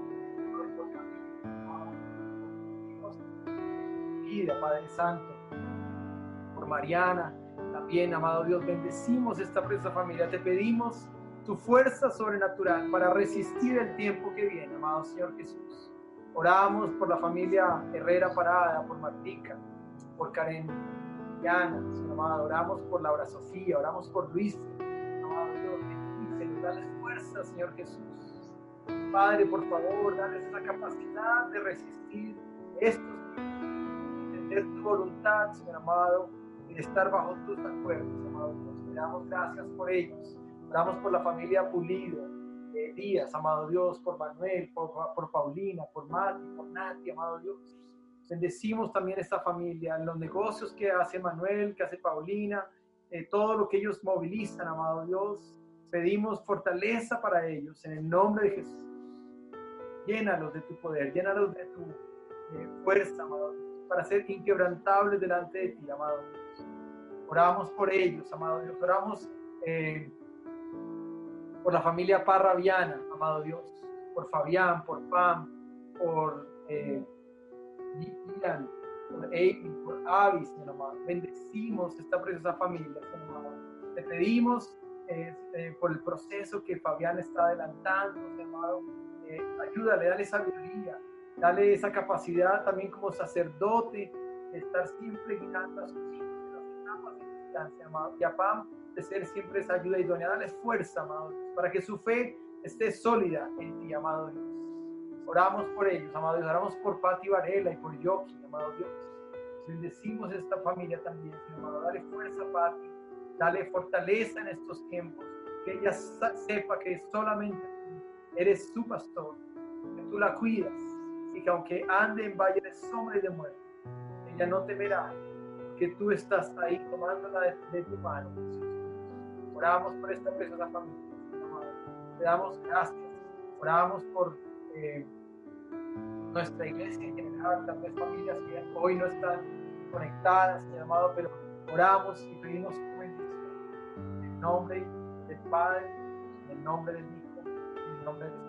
vida, Padre Santo, por Mariana, también, amado Dios, bendecimos esta preciosa familia. Te pedimos tu fuerza sobrenatural para resistir el tiempo que viene, amado Señor Jesús. Oramos por la familia Herrera Parada, por Martica, por Karen Diana, Señor amado. Oramos por Laura Sofía, oramos por Luis, amado Dios, bendíceles, dale fuerza, Señor Jesús. Padre, por favor, dale esa capacidad de resistir estos tiempos, de entender tu voluntad, Señor amado, y de estar bajo tus acuerdos, amado Dios. Te damos gracias por ellos. Oramos por la familia Pulido, Díaz, amado Dios, por Manuel, por Paulina, por Mati, por Nati, amado Dios. Bendecimos también esta familia, en los negocios que hace Manuel, que hace Paulina, todo lo que ellos movilizan, amado Dios. Pedimos fortaleza para ellos, en el nombre de Jesús. Llénalos de tu poder, llénalos de tu fuerza, amado Dios, para ser inquebrantables delante de ti, amado Dios. Oramos por ellos, amado Dios. Oramos por la familia Parra Viana, amado Dios, por Fabián, por Pam, por Ian, por Amy, por Avi, Señor amado. Bendecimos esta preciosa familia, Señor amado. Te pedimos por el proceso que Fabián está adelantando, Señor amado. Ayúdale, dale sabiduría, dale esa capacidad también como sacerdote de estar siempre guiando a sus hijos en las etapas de distancia, amado. Y a Pam, de ser siempre esa ayuda idónea. Dale fuerza, amado Dios, para que su fe esté sólida en ti, amado Dios. Oramos por ellos, amado Dios. Oramos por Pati Varela y por Yoki, amado Dios. Bendecimos esta familia también, Señor amado. Dale fuerza a Pati, dale fortaleza en estos tiempos. Que ella sepa que solamente tú eres su pastor, que tú la cuidas y que aunque ande en valle de sombra y de muerte, ella no temerá, que tú estás ahí tomándola de tu mano, Jesús. Oramos por esta preciosa familia, Señor amado. Te damos gracias. Oramos por nuestra iglesia en general, tantas familias que hoy no están conectadas, Señor amado, pero oramos y pedimos tu bendición. En el nombre del Padre, en el nombre del Hijo, en el nombre del Espíritu.